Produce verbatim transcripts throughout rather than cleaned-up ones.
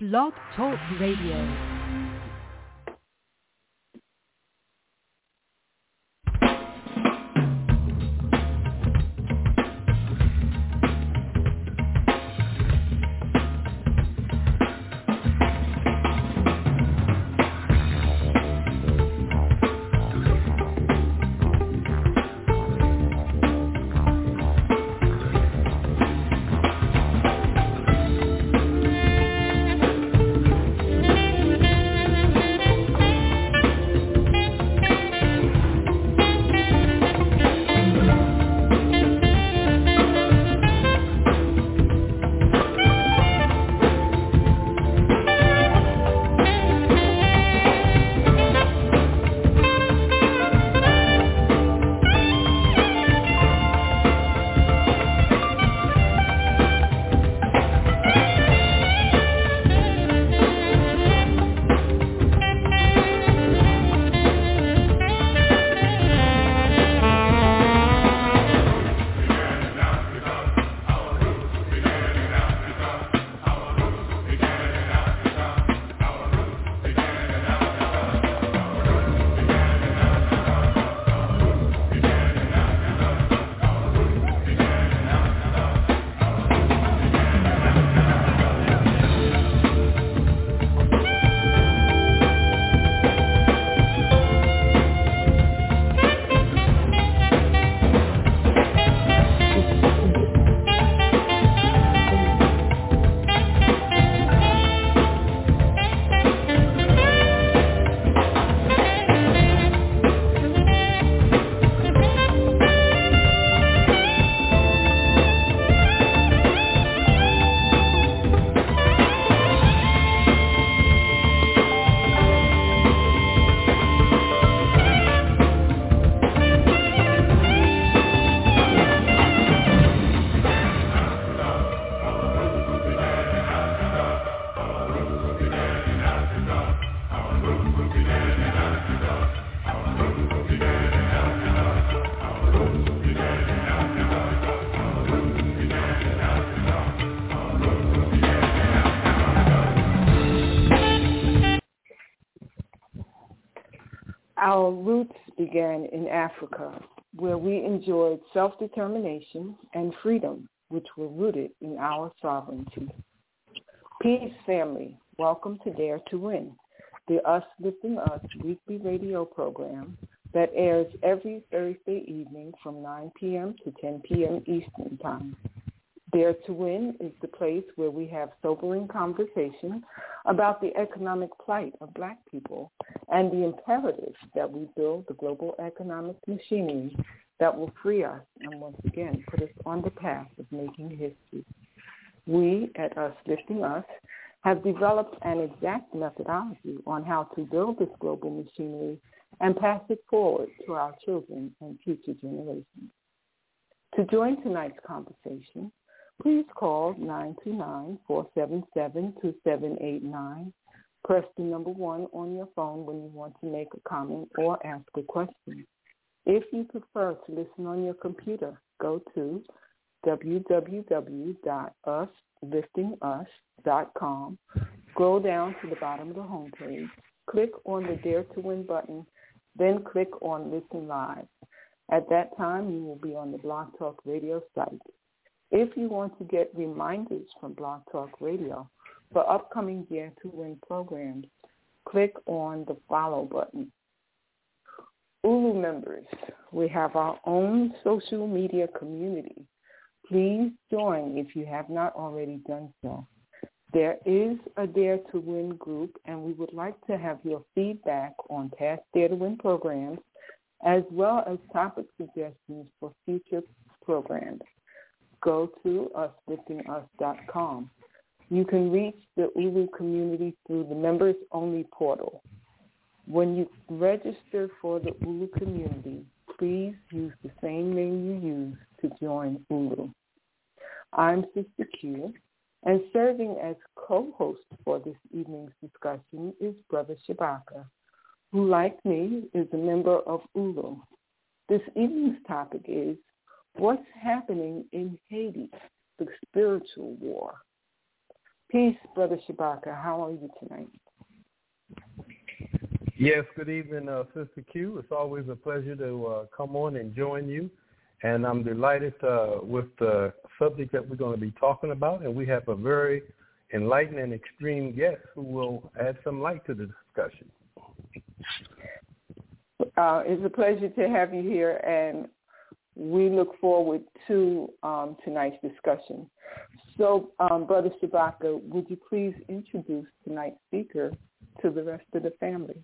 Blog Talk Radio. Our roots began in Africa, where we enjoyed self-determination and freedom, which were rooted in our sovereignty. Peace, family. Welcome to Dare to Win, the Us Lifting Us weekly radio program that airs every Thursday evening from nine p.m. to ten p.m. Eastern Time. Dare to Win is the place where we have sobering conversation about the economic plight of Black people and the imperative that we build the global economic machinery that will free us and once again put us on the path of making history. We at Us Lifting Us have developed an exact methodology on how to build this global machinery and pass it forward to our children and future generations. To join tonight's conversation, please call nine two nine, four seven seven, two seven eight nine. Press the number one on your phone when you want to make a comment or ask a question. If you prefer to listen on your computer, go to w w w dot us lifting us dot com. Scroll down to the bottom of the homepage. Click on the Dare to Win button, then click on Listen Live. At that time, you will be on the Blog Talk Radio site. If you want to get reminders from Blog Talk Radio for upcoming Dare to Win programs, click on the Follow button. Ulu members, we have our own social media community. Please join if you have not already done so. There is a Dare to Win group, and we would like to have your feedback on past Dare to Win programs, as well as topic suggestions for future programs. Go to us lifting us dot com. You can reach the Ulu community through the members-only portal. When you register for the Ulu community, please use the same name you use to join Ulu. I'm Sister Q, and serving as co-host for this evening's discussion is Brother Shabaka, who, like me, is a member of Ulu. This evening's topic is what's happening in Haiti, the spiritual war. Peace, Brother Shabaka. How are you tonight? Yes, good evening, uh, Sister Q. It's always a pleasure to uh, come on and join you. And I'm delighted uh, with the subject that we're going to be talking about. And we have a very enlightened and extreme guest who will add some light to the discussion. Uh, it's a pleasure to have you here, and we look forward to um, tonight's discussion. So, um, Brother Shabaka, would you please introduce tonight's speaker to the rest of the family?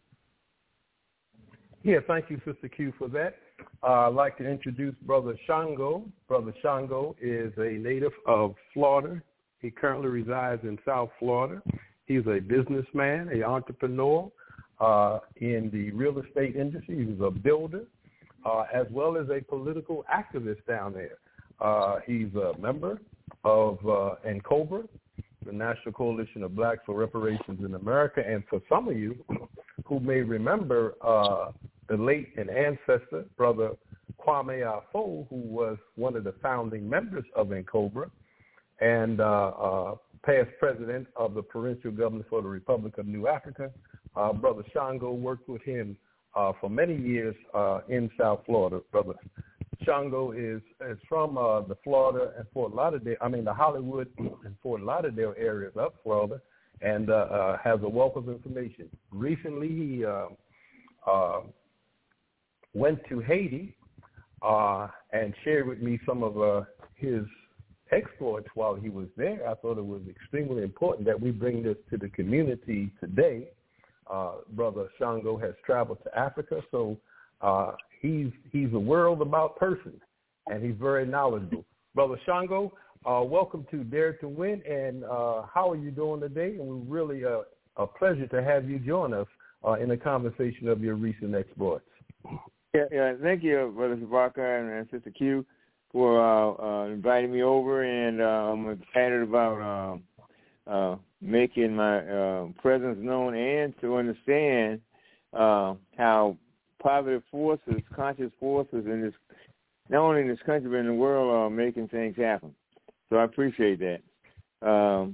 Yeah, thank you, Sister Q, for that. Uh, I'd like to introduce Brother Shango. Brother Shango is a native of Florida. He currently resides in South Florida. He's a businessman, an entrepreneur uh, in the real estate industry. He's a builder, uh, as well as a political activist down there. Uh, he's a member of uh, NCOBRA, the National Coalition of Blacks for Reparations in America. And for some of you who may remember uh, the late and ancestor, Brother Kwame Afo, who was one of the founding members of NCOBRA and uh, uh, past president of the Provincial Government for the Republic of New Africa. Uh, Brother Shango worked with him uh, for many years uh, in South Florida. Brother Shango is, is from uh, the Florida and Fort Lauderdale, I mean the Hollywood and Fort Lauderdale areas of Florida, and uh, uh, has a wealth of information. Recently, he uh, uh, went to Haiti uh, and shared with me some of uh, his exploits while he was there. I thought it was extremely important that we bring this to the community today. Uh, Brother Shango has traveled to Africa, so uh, he's he's a world about person, and he's very knowledgeable. Brother Shango, uh, welcome to Dare to Win, and uh, how are you doing today? And we're really uh, a pleasure to have you join us uh, in a conversation of your recent exploits. Yeah, yeah. Thank you, Brother Shabaka and, and Sister Q, for uh, uh, inviting me over, and uh, I'm excited about uh, uh, making my uh, presence known and to understand uh, how positive forces, conscious forces in this, not only in this country but in the world, are making things happen. So I appreciate that. Um,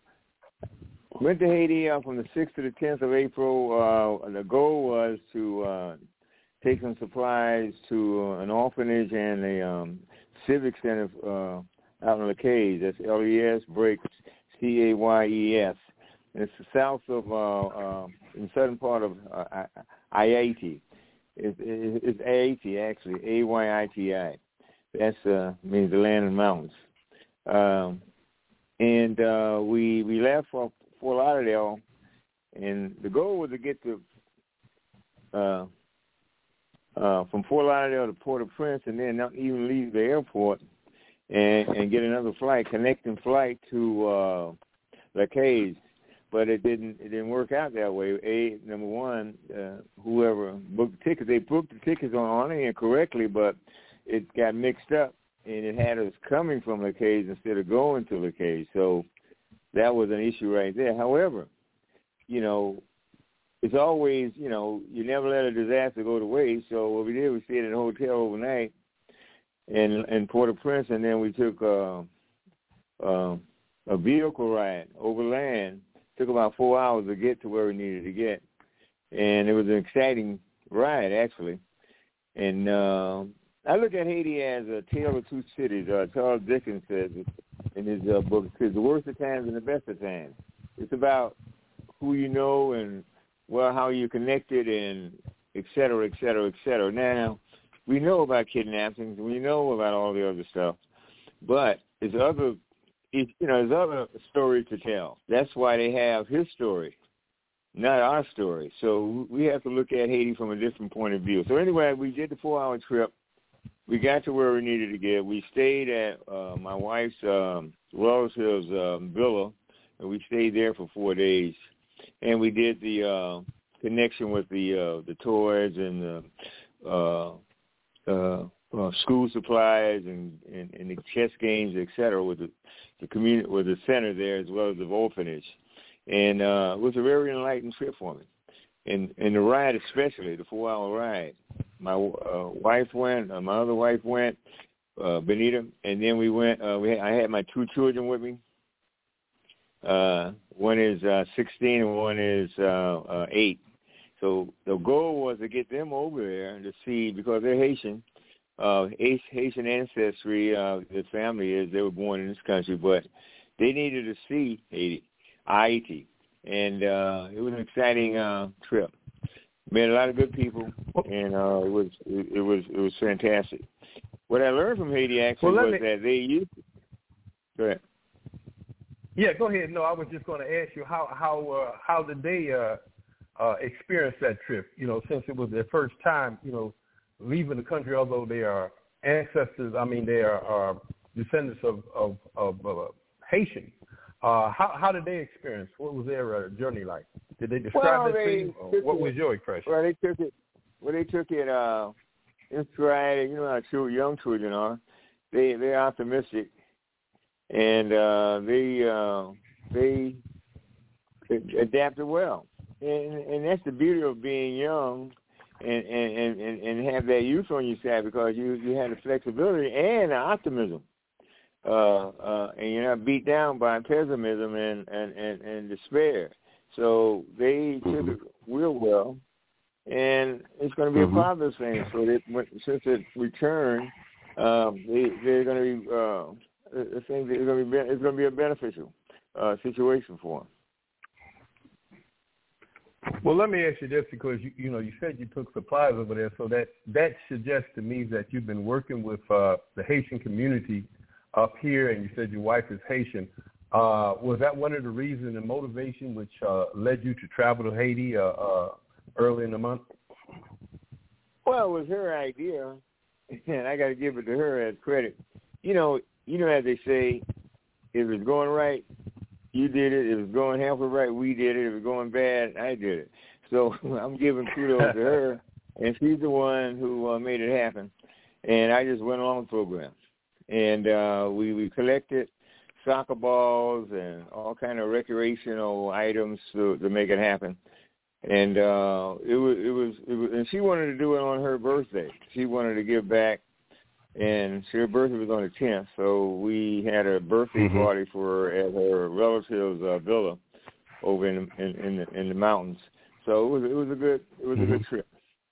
went to Haiti uh, from the sixth to the tenth of April. Uh, the goal was to uh, take some supplies to uh, an orphanage and a um, civic center uh, out in the Cays. That's L E S break C A Y E S. And it's the south of, uh, uh, in the southern part of uh, Haiti. It's, it's Haiti, actually, A Y I T I. That uh, means the land and mountains. Um, and uh, we we left for Fort Lauderdale, and the goal was to get to uh, uh, from Fort Lauderdale to Port-au-Prince, and then not even leave the airport and, and get another flight, connecting flight to uh, the Cays. But it didn't it didn't work out that way. A number one, uh, whoever booked the tickets, they booked the tickets on on it correctly, but it got mixed up, and it had us coming from the Cays instead of going to the Cays. So that was an issue right there. However, you know, it's always, you know, you never let a disaster go to waste. So what we did, we stayed in a hotel overnight in in Port-au-Prince, and then we took uh, uh, a vehicle ride overland. Took about four hours to get to where we needed to get, and it was an exciting ride, actually. And uh, I look at Haiti as a tale of two cities. Uh, Charles Dickens says it in his uh, book. It says the worst of times and the best of times. It's about who you know and well how you're connected and et cetera, et cetera, et cetera. Now, we know about kidnappings. We know about all the other stuff, but there's other It, you know, there's other stories to tell. That's why they have his story, not our story. So we have to look at Haiti from a different point of view. So anyway, we did the four-hour trip. We got to where we needed to get. We stayed at uh, my wife's um, relative's um, villa, and we stayed there for four days. And we did the uh, connection with the uh, the toys and the uh, uh, uh, school supplies and, and, and the chess games, et cetera, with the the community, with the center there as well as the orphanage, and uh, it was a very enlightening trip for me. And and the ride, especially the four-hour ride, my uh, wife went, uh, my other wife went, uh, Benita, and then we went. Uh, we had, I had my two children with me, Uh, one is uh, sixteen and one is uh, uh, eight. So the goal was to get them over there to see, because they're Haitian, uh, Haitian ancestry, uh, the family is, they were born in this country, but they needed to see Haiti, Haiti. And uh, it was an exciting uh, trip. Met a lot of good people, and uh, it was it, it was it was fantastic. What I learned from Haiti actually well, was me... that they used to... Go ahead. Yeah, go ahead. No, I was just going to ask you how how uh, how did they uh, uh, experience that trip? You know, since it was their first time, you know, leaving the country. Although they are ancestors, I mean, they are, are descendants of of, of uh, Haitian. Uh, how how did they experience? What was their uh, journey like? Did they describe well, it they to you? Or what it, was your impression? Well, they took it. Well, they took it uh, in stride. You know how children, young children are. They they're optimistic, and uh, they uh, they adapted well. And and that's the beauty of being young, and and, and, and have that youth on your side, because you you have the flexibility and the optimism. Uh, uh, and you're not beat down by pessimism and, and, and, and despair. So they took mm-hmm. it real well, and it's going to be mm-hmm. a positive thing. So they, since it returned, um, they, they're going to be, uh, I think it's going to be, it's going to be a beneficial uh, situation for them. Well, let me ask you this, because you, you know you said you took supplies over there, so that that suggests to me that you've been working with uh, the Haitian community up here, and you said your wife is Haitian. Uh, was that one of the reasons and motivation which uh, led you to travel to Haiti uh, uh, early in the month? Well, it was her idea, and I got to give it to her as credit. You know, you know, as they say, if it's going right, you did it. If it's going halfway right, we did it. If it's going bad, I did it. So I'm giving kudos to her, and she's the one who uh, made it happen. And I just went along the program. And uh, we, we collected soccer balls and all kind of recreational items to, to make it happen. And uh, it was it was it was, and she wanted to do it on her birthday. She wanted to give back, and her birthday was on the tenth. So we had a birthday mm-hmm. party for her at her relative's uh, villa over in in in the, in the mountains. So it was it was a good it was mm-hmm. a good trip.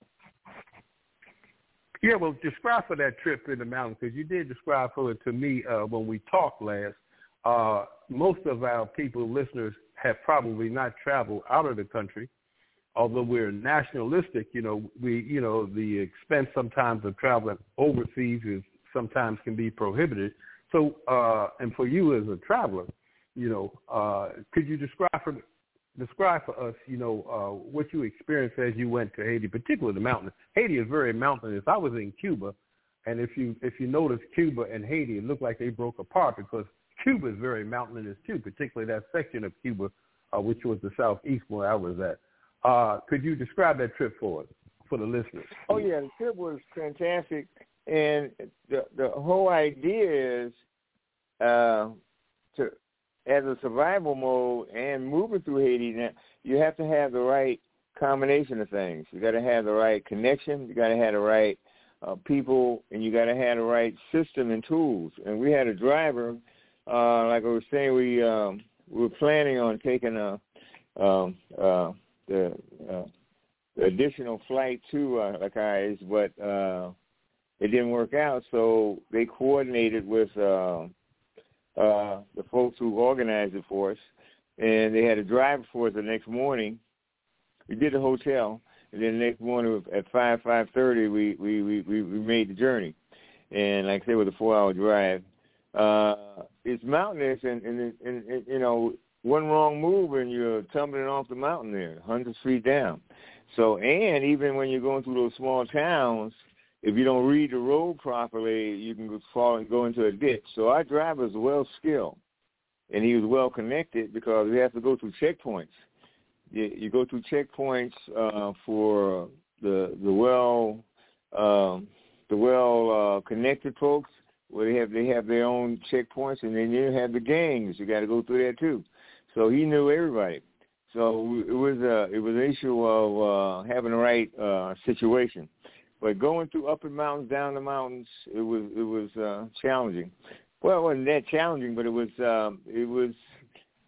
Yeah, well, describe for that trip in the mountains, because you did describe for it to me uh, when we talked last. Uh, most of our people, listeners, have probably not traveled out of the country, although we're nationalistic. You know, we, you know, the expense sometimes of traveling overseas is sometimes can be prohibited. So, uh, and for you as a traveler, you know, uh, could you describe for Describe for us, you know, uh, what you experienced as you went to Haiti, particularly the mountains. Haiti is very mountainous. I was in Cuba, and if you if you notice Cuba and Haiti, it looked like they broke apart, because Cuba is very mountainous too, particularly that section of Cuba, uh, which was the southeast where I was at. Uh, could you describe that trip for us, for the listeners? Oh yeah, the trip was fantastic, and the the whole idea is uh, to. as a survival mode and moving through Haiti, now you have to have the right combination of things. You got to have the right connection. You got to have the right uh, people, and you got to have the right system and tools. And we had a driver, uh, like I was saying, we um, we were planning on taking a um, uh, the, uh, the additional flight to uh, Acais, but uh, it didn't work out. So they coordinated with. Uh, Uh, the folks who organized it for us, and they had a driver for us the next morning. We did the hotel, and then the next morning at five, five thirty, we, we, we, we made the journey. And like I said, it was a four-hour drive. Uh, it's mountainous, and, and, and, and, you know, one wrong move, and you're tumbling off the mountain there, hundreds of feet down. So, and even when you're going through those small towns, if you don't read the road properly, you can fall and go into a ditch. So our driver was well skilled, and he was well connected, because we have to go through checkpoints. You, you go through checkpoints uh, for the the well um, the well uh, connected folks, where they have they have their own checkpoints, and then you have the gangs. You got to go through that too. So he knew everybody. So it was a it was an issue of uh, having the right uh, situation. But going through up the mountains, down the mountains, it was it was uh, challenging. Well, it wasn't that challenging, but it was um, it was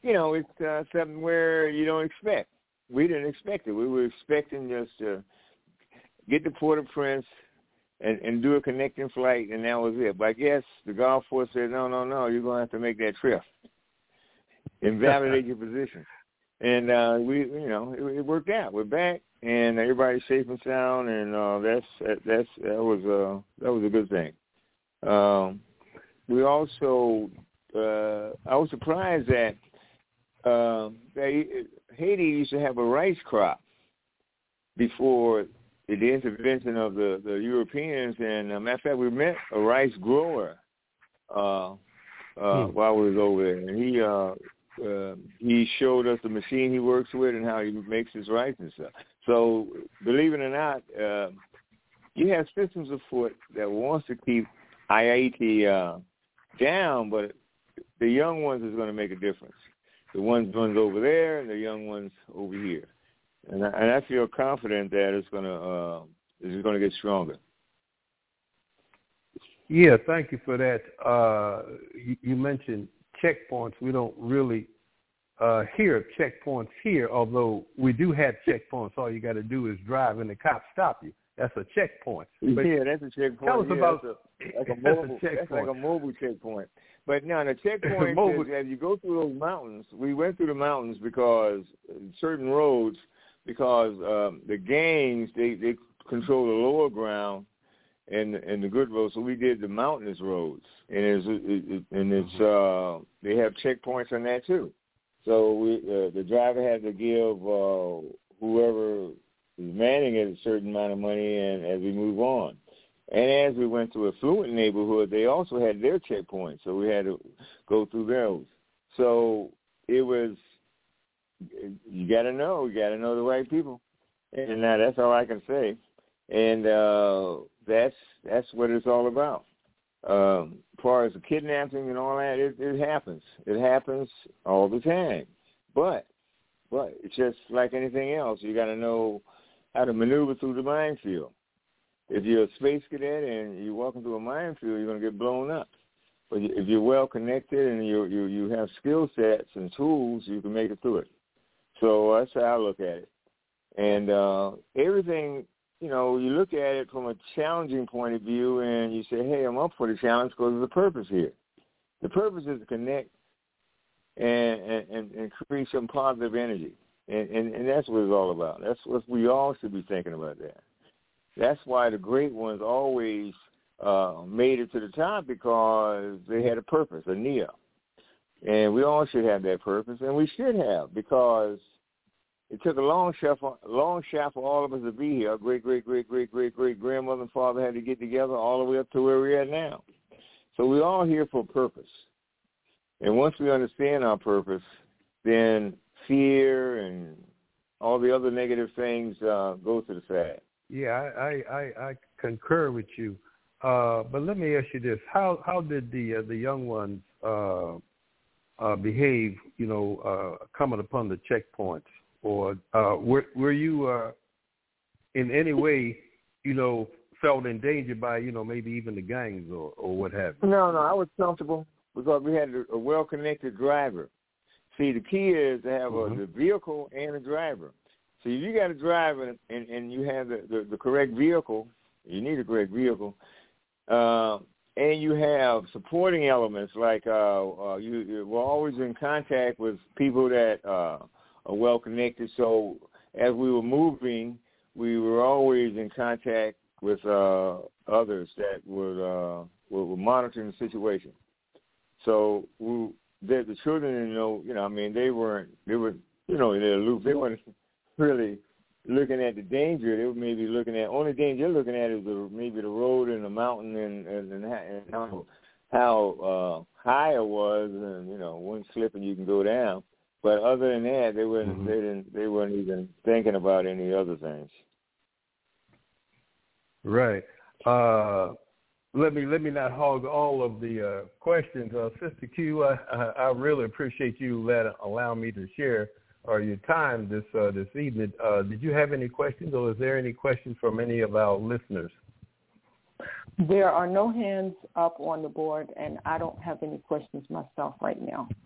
you know, it's uh, something where you don't expect. We didn't expect it. We were expecting just to get to Port-au-Prince and, and do a connecting flight, and that was it. But I guess the Gulf Force said, no, no, no, you're going to have to make that trip and validate your position. And uh, we, you know, it, it worked out. We're back, and everybody's safe and sound, and uh, that's that, that's that was uh, that was a good thing. Um, we also, uh, I was surprised that uh, they, Haiti used to have a rice crop before the intervention of the, the Europeans, and uh, matter of fact, we met a rice grower uh, uh, hmm. while we was over there, and he. Uh, Uh, he showed us the machine he works with and how he makes his rice and stuff. So, believe it or not, uh, you have systems afoot that wants to keep Haiti uh, down, but the young ones is going to make a difference. The ones ones over there and the young ones over here, and I, and I feel confident that it's going to uh, it's going to get stronger. Yeah, thank you for that. Uh, you, you mentioned checkpoints. We don't really uh, hear checkpoints here, although we do have checkpoints. All you got to do is drive and the cops stop you. That's a checkpoint. But yeah, that's a checkpoint. Tell us yeah, about that's, a, that's, a mobile, that's, a that's like a mobile checkpoint. But now the checkpoint is as you go through those mountains. We went through the mountains because certain roads, because um, the gangs they, they control the lower ground and and the good roads, so we did the mountainous roads, and it's it, it, and it's uh, they have checkpoints on that too. So we uh, the driver had to give uh, whoever is manning it a certain amount of money, and as we move on, and as we went to a affluent neighborhood, they also had their checkpoints, so we had to go through those. So it was you got to know, you got to know the right people, and now that's all I can say. And uh, that's that's what it's all about. Um, as far as the kidnapping and all that, it, it happens. It happens all the time. But but it's just like anything else. You got to know how to maneuver through the minefield. If you're a space cadet and you're walking through a minefield, you're going to get blown up. But if you're well connected and you you you have skill sets and tools, you can make it through it. So that's how I look at it. And uh, everything. You know, you look at it from a challenging point of view and you say, hey, I'm up for the challenge because there's a purpose here. The purpose is to connect and, and, and create some positive energy. And, and, and that's what it's all about. That's what we all should be thinking about that. That's why the great ones always uh, made it to the top because they had a purpose, a nia. And we all should have that purpose, and we should have because it took a long shot, for, long shot for all of us to be here. Our great, great, great, great, great, great grandmother and father had to get together all the way up to where we're at now. So we're all here for a purpose. And once we understand our purpose, then fear and all the other negative things uh, go to the side. Yeah, I, I, I concur with you. Uh, but let me ask you this: How how did the uh, the young ones uh, uh, behave? You know, uh, coming upon the checkpoints. Or uh, were, were you uh, in any way, you know, felt endangered by, you know, maybe even the gangs or, or what have you? No, no, I was comfortable because we had a, a well-connected driver. See, the key is to have mm-hmm. a, the vehicle and a driver. So if you got a driver and, and you have the, the, the correct vehicle, you need a correct vehicle, uh, and you have supporting elements like uh, uh, you, you were always in contact with people that uh, – are well connected. So as we were moving, we were always in contact with uh, others that would uh, were, were monitoring the situation. So we, the, the children didn't know, you know, I mean, they weren't, they were, you know, they're aloof. They weren't really looking at the danger. They were maybe looking at, only danger they're looking at is the, maybe the road and the mountain and, and, and how, how uh, high it was, and, you know, one slip and you can go down. But other than that, they weren't. Mm-hmm. They didn't. They weren't even thinking about any other things. Right. Uh, let me let me not hog all of the uh, questions, uh, Sister Q. I, I really appreciate you let allow me to share or your time this uh, this evening. Uh, did you have any questions, or is there any questions from any of our listeners? There are no hands up on the board, and I don't have any questions myself right now.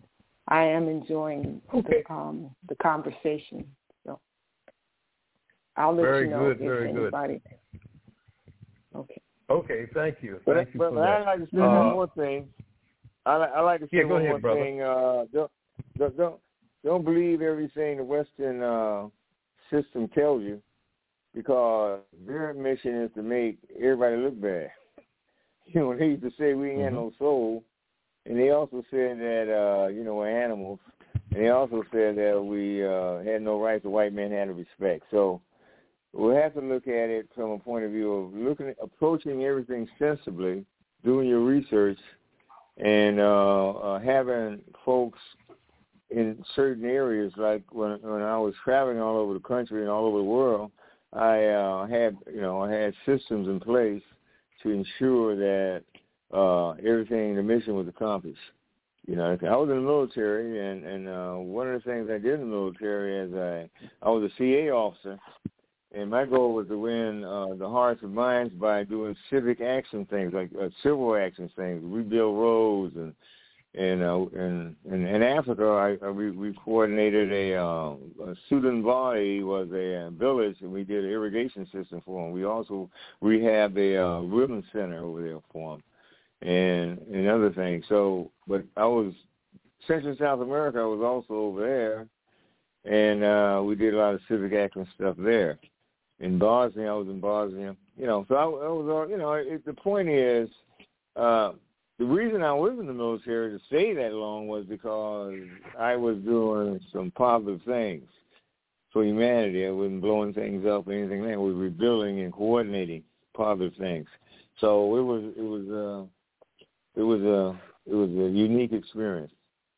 I am enjoying okay. the, um, the conversation. So I'll let very you know good, if very anybody. Good. Okay. Okay, thank you. But, thank you but, for but that. I'd like to say uh, one more thing. I, I like to say yeah, go one ahead, more brother. thing. Uh, don't, don't, don't, don't believe everything the Western uh, system tells you, because their mission is to make everybody look bad. You know, they used to say we ain't mm-hmm. had no soul, and they also said that, uh, you know, we're animals, and they also said that we uh, had no rights the white man had to respect. So we have to look at it from a point of view of looking at, approaching everything sensibly, doing your research, and uh, uh, having folks in certain areas, like when when I was traveling all over the country and all over the world, I uh, had you know I had systems in place to ensure that uh, everything, the mission was accomplished. You know, I was in the military, and and uh, one of the things I did in the military is I I was a C A officer. And my goal was to win uh, the hearts and minds by doing civic action things, like uh, civil action things, rebuild roads, and and uh, and, and in Africa, I, I we, we coordinated a, uh, a Sudan Valley was a uh, village, and we did an irrigation system for them. We also rehabbed a uh, ribbon center over there for them, and and other things. So, but I was Central South America. I was also over there, and uh, we did a lot of civic action stuff there. In Bosnia, I was in Bosnia, you know. So I, I was, you know. It, the point is, uh, the reason I was in the military to stay that long was because I was doing some positive things for humanity. I wasn't blowing things up or anything like that. We were rebuilding and coordinating positive things. So it was, it was, uh, it was a, it was a unique experience.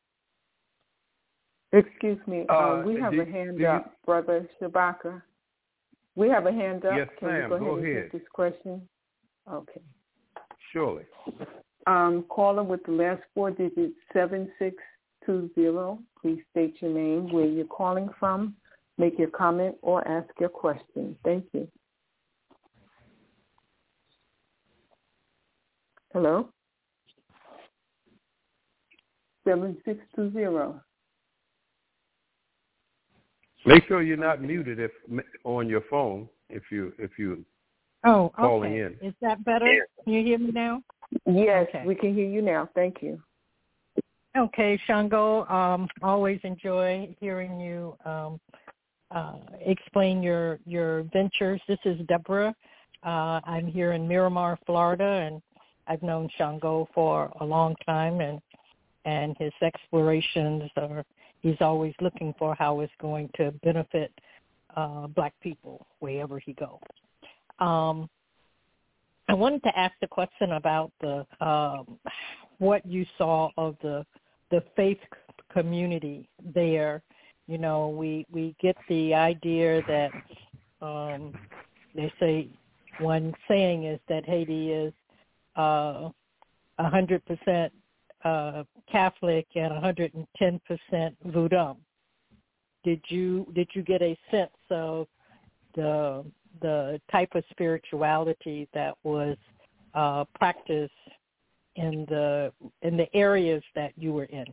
Excuse me. Uh, uh, we have do, a hand you, up, Brother Shabaka. We have a hand up. Yes, Can ma'am. you go, go ahead and ahead. take this question? Okay. Surely. Um, caller with the last four digits, seven six two zero. Please state your name, where you're calling from, make your comment, or ask your question. Thank you. Hello? seven six two zero. Make sure you're not muted if on your phone if you if you oh calling okay. in. Is that better? Can you hear me now? Yes, okay. we can hear you now. Thank you. Okay, Shango. Um, always enjoy hearing you um, uh, explain your your ventures. This is Deborah. Uh, I'm here in Miramar, Florida, and I've known Shango for a long time, and and his explorations are. He's always looking for how it's going to benefit uh, Black people wherever he goes. Um, I wanted to ask the question about the um, what you saw of the the faith community there. You know, we, we get the idea that um, they say one saying is that Haiti is uh, one hundred percent Uh, Catholic and one hundred ten percent Voodoo. Did you did you get a sense of the the type of spirituality that was uh, practiced in the in the areas that you were in?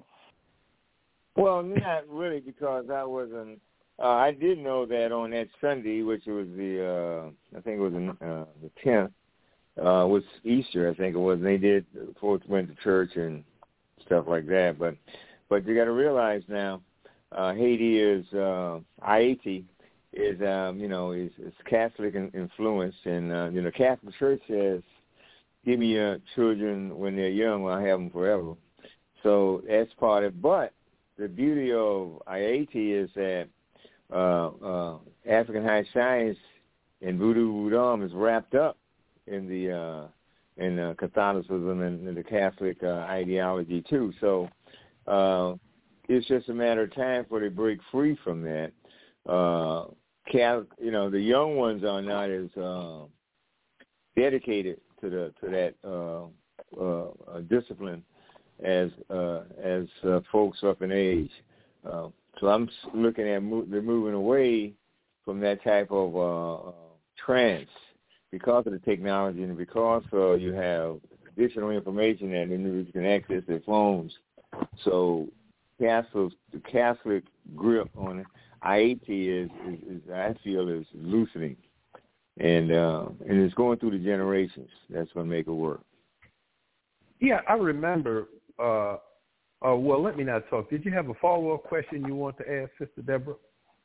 Well, not really, because I wasn't. Uh, I did know that on that Sunday, which was the uh, I think it was uh, the tenth, uh, was Easter. I think it was. And they did folks went to church and stuff like that, but but you got to realize now, uh, Haiti is uh, Haiti is um, you know is, is Catholic influenced, and uh, you know Catholic Church says, "Give me your children when they're young, I'll have them forever." So that's part of it. But the beauty of Haiti is that uh, uh, African high science and voodoo voodoo is wrapped up in the uh, in uh, Catholicism and, and the Catholic uh, ideology too. So uh, it's just a matter of time before they break free from that. Uh, Catholic, you know, the young ones are not as uh, dedicated to the to that uh, uh, discipline as uh, as uh, folks up in age. Uh, so I'm looking at mo- they're moving away from that type of uh, trance. Because of the technology and because uh, you have additional information that individuals can access their phones. So Catholic the Catholic grip on Haiti is, is, is I feel is loosening, and uh, and it's going through the generations. That's going to make it work. Yeah, I remember. Uh, uh, well, let me not talk. Did you have a follow-up question you want to ask, Sister Deborah?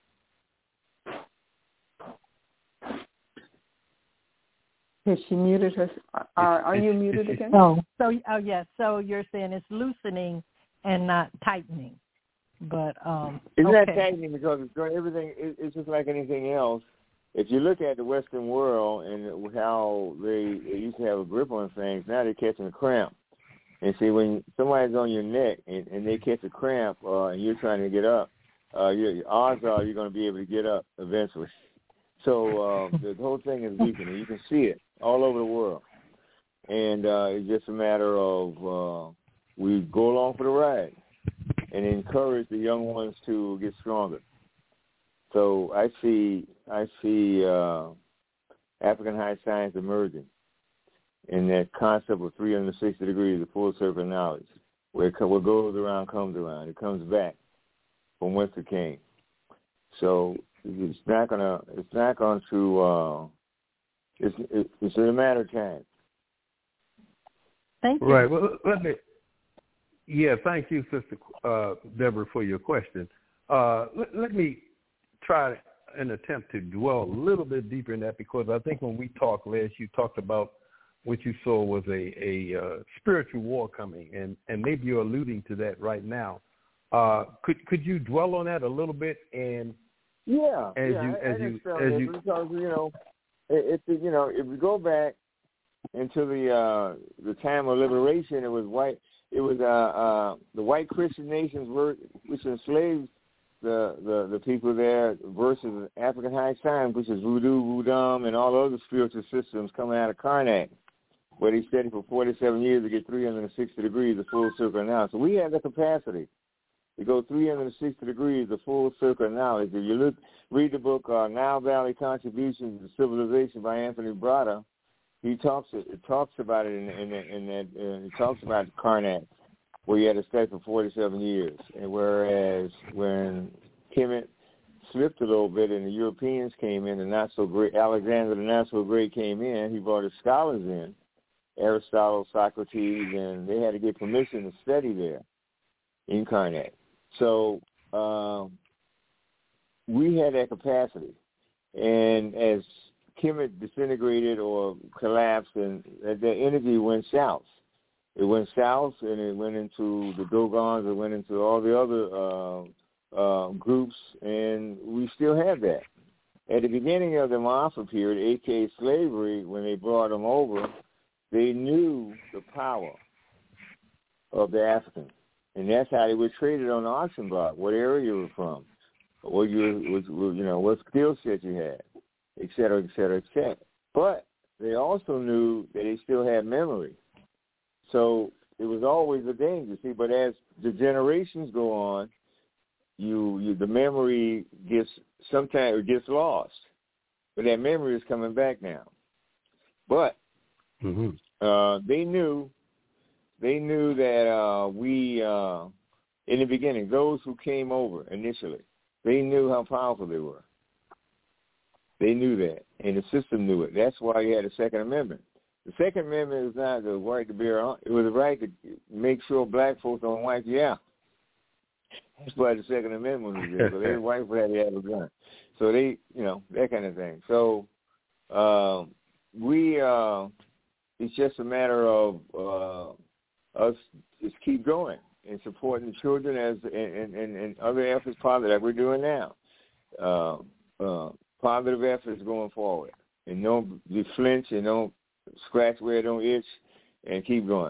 Has she muted her? Are, are you muted again? Oh, so oh yes. So you're saying it's loosening and not tightening, but um, it's okay. not tightening because it's going, everything. It, it's just like anything else. If you look at the Western world and how they, they used to have a grip on things, now they're catching a cramp. And see, when somebody's on your neck and, and they catch a cramp uh, and you're trying to get up, uh, your odds are you're going to be able to get up eventually. So uh, the whole thing is weakening. You can see it all over the world. And uh, it's just a matter of uh, we go along for the ride and encourage the young ones to get stronger. So I see I see uh, African high science emerging in that concept of three hundred sixty degrees, the full circle of knowledge, where what goes around comes around. It comes back from whence it came. So it's not gonna. It's not going to. Uh, it's it, it's a matter of time. Thank you. Right. Well, let me. Yeah. Thank you, Sister uh, Deborah, for your question. Uh, let, let me try an attempt to dwell a little bit deeper in that, because I think when we talked last, you talked about what you saw was a, a uh, spiritual war coming, and, and maybe you're alluding to that right now. Uh, could could you dwell on that a little bit? And yeah, as yeah, you I, as I you as you because you know, if it, you know, if we go back into the uh, the time of liberation, it was white. It was uh, uh, the white Christian nations were which enslaved the, the the people there versus African high science, which is voodoo, voodoo, and all other spiritual systems coming out of Karnak, where they studied for forty-seven years to get three hundred sixty degrees of full circle now. So we have the capacity to go three hundred sixty degrees of full circle knowledge. If you look, read the book uh, Nile Valley Contributions to Civilization by Anthony Brada, he talks it talks about it in, in, in that uh, he talks about Karnak, where you had to study for forty-seven years, and whereas when Kemet slipped a little bit and the Europeans came in, and not so great Alexander the not so great came in, he brought his scholars in. Aristotle, Socrates, and they had to get permission to study there in Karnak. So um, we had that capacity. And as Kemet disintegrated or collapsed, and that, that energy went south. It went south, and it went into the Dogons, it went into all the other uh, uh, groups, and we still have that. At the beginning of the Maafa period, a k a slavery, when they brought them over, they knew the power of the African, and that's how they were traded on the auction block. What area you were from, what you, what, you know, what skill set you had, et cetera, et cetera, et cetera. But they also knew that they still had memory, so it was always a danger. See, but as the generations go on, you, you the memory gets sometimes it gets lost, but that memory is coming back now. But Mm-hmm. Uh, they knew, they knew that uh, we, uh, in the beginning, those who came over initially, they knew how powerful they were. They knew that, and the system knew it. That's why you had the Second Amendment. The Second Amendment was not the right to bear arms. It was the right to make sure black folks don't wipe you out. That's why the Second Amendment was there. So every white folk had to have a gun. So they, you know, that kind of thing. So uh, we... Uh, It's just a matter of uh, us just keep going and supporting the children as and, and, and other efforts positive that we're doing now. Uh, uh, positive efforts going forward, and don't be flinch and don't scratch where it don't itch, and keep going.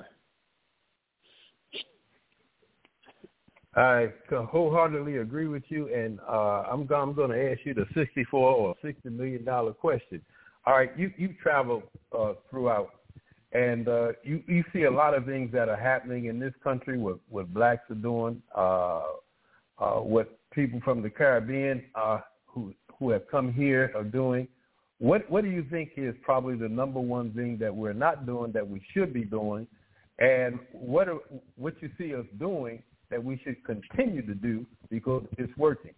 I wholeheartedly agree with you, and uh, I'm I'm going to ask you the sixty-four or sixty million dollar question. All right, you you travel uh, throughout. And uh, you, you see a lot of things that are happening in this country, what, what blacks are doing, uh, uh, what people from the Caribbean uh, who who have come here are doing. What what do you think is probably the number one thing that we're not doing that we should be doing? And what are, what you see us doing that we should continue to do because it's working?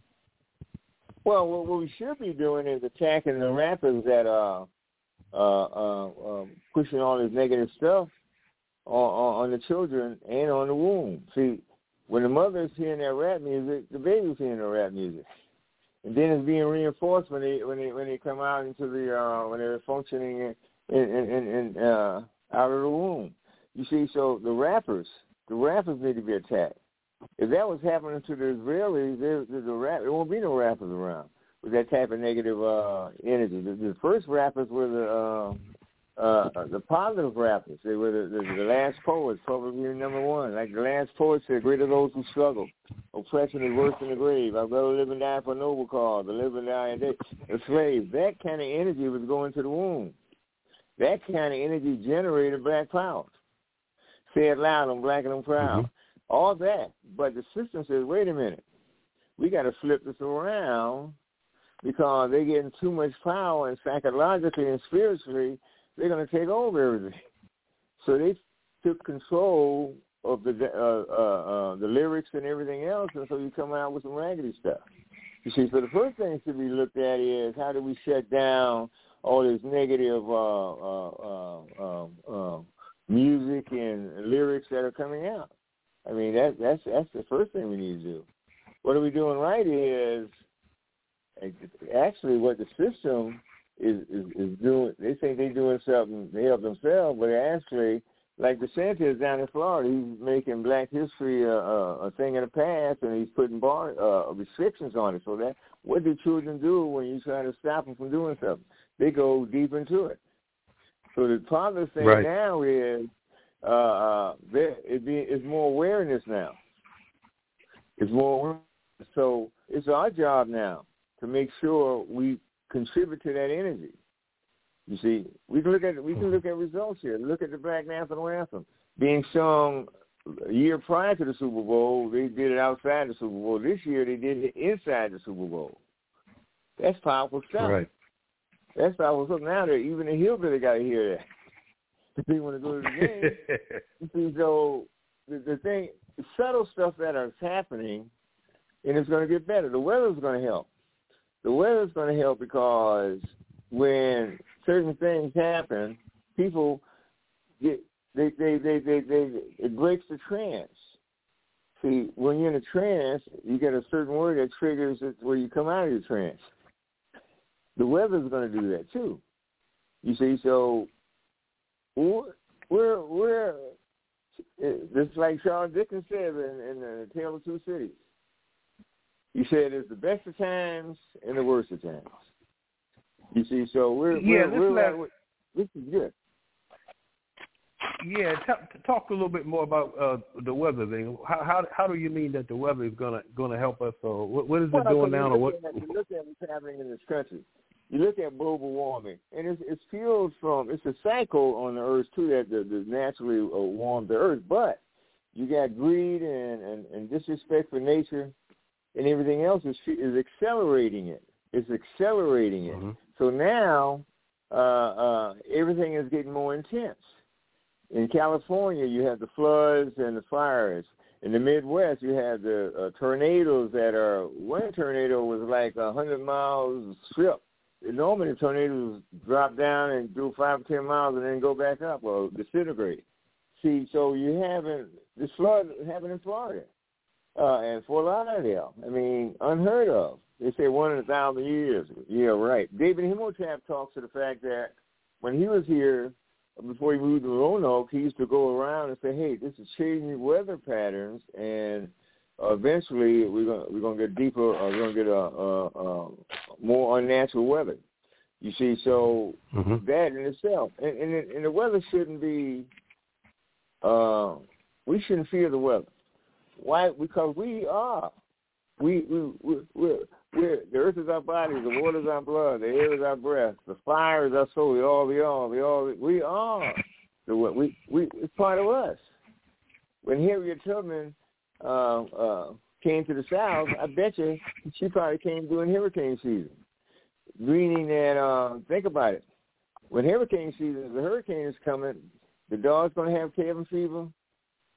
Well, what we should be doing is attacking the rappers that are uh, uh, uh, pushing all this negative stuff on, on the children and on the womb. See, when the mother's hearing that rap music, the baby's hearing the rap music, and then it's being reinforced when they when they when they come out into the uh, when they're functioning in in, in, in uh, out of the womb. You see, so the rappers, the rappers need to be attacked. If that was happening to the Israelis, there, there's a rap, there won't be no rappers around with that type of negative uh, energy. The, the first rappers were the uh, uh, the positive rappers. They were the, the, the last poets, probably number one. Like the last poet said, "Great are those who struggle. Oppression is worse than the grave. I'd rather live and die for a noble cause than live and die a day a slave." That kind of energy was going to the womb. That kind of energy generated black power. Say it loud, I'm black and I'm proud. Mm-hmm. All that. But the system says, wait a minute, we got to flip this around because they're getting too much power, and psychologically and spiritually, they're going to take over everything. So they took control of the uh, uh, uh, the lyrics and everything else, and so you come out with some raggedy stuff. You see, so the first thing to be looked at is how do we shut down all this negative uh, uh, uh, uh, uh, music and lyrics that are coming out. I mean, that, that's that's the first thing we need to do. What are we doing right is actually what the system is, is, is doing. They think they're doing something to help themselves, but they're actually, like DeSantis down in Florida, he's making black history a, a, a thing in the past, and he's putting bar, uh, restrictions on it. So that what do children do when you try to stop them from doing something? They go deep into it. So the positive thing right. now is uh, uh, there, it be, it's more awareness now. It's more awareness. So it's our job now to make sure we contribute to that energy. You see, we can look at we can look at results here. Look at the Black National Anthem being sung a year prior to the Super Bowl. They did it outside the Super Bowl. This year they did it inside the Super Bowl. That's powerful stuff. Right. That's powerful stuff. Now that even the hillbilly got to hear that. If they want to go to the game. You see, so the, the thing, the subtle stuff that is happening, and it's going to get better. The weather's going to help. The weather's going to help because when certain things happen, people get they they they they, they it breaks the trance. See, when you're in a trance, you get a certain word that triggers it where you come out of your trance. The weather's going to do that too. You see, so we're we're, we're just like Charles Dickens said in, in the Tale of Two Cities. He said it's the best of times and the worst of times. You see, so we're yeah, we're, we're let, like, this is good. Yeah, t- talk a little bit more about uh, the weather thing. How, how how do you mean that the weather is gonna gonna help us, or what, what is it well, doing now, or what? At, you look at what's happening in this country. You look at global warming, and it's, it's fueled from it's a cycle on the earth too that, that, that naturally uh, warms the earth. But you got greed and, and, and disrespect for nature, and everything else is is accelerating it. It's accelerating it. Mm-hmm. So now uh, uh, everything is getting more intense. In California, you have the floods and the fires. In the Midwest, you have the uh, tornadoes that are, one tornado was like a hundred miles strip. Normally, tornadoes drop down and do five or ten miles and then go back up or disintegrate. See, so you haven't, this flood happened in Florida uh, and Fort Lauderdale. I mean, unheard of. They say one in a thousand years. Yeah, right. David Himmeltap talks to the fact that when he was here, before he moved to Roanoke, he used to go around and say, hey, this is changing weather patterns, and uh, eventually we're going we're gonna get deeper, uh, we're going to get a, a, a more unnatural weather. You see, so mm-hmm. that in itself, and, and, and the weather shouldn't be, uh, we shouldn't fear the weather. Why? Because we are. We, we, we, we're, we're, the earth is our body, the water is our blood, the air is our breath, the fire is our soul, we all, we all, we all, we are. The, we, we, it's part of us. When Harriet Tubman uh, uh, came to the South, I bet you she probably came during hurricane season. Meaning that, uh, think about it, when hurricane season, the hurricane is coming, the dog's going to have cabin fever,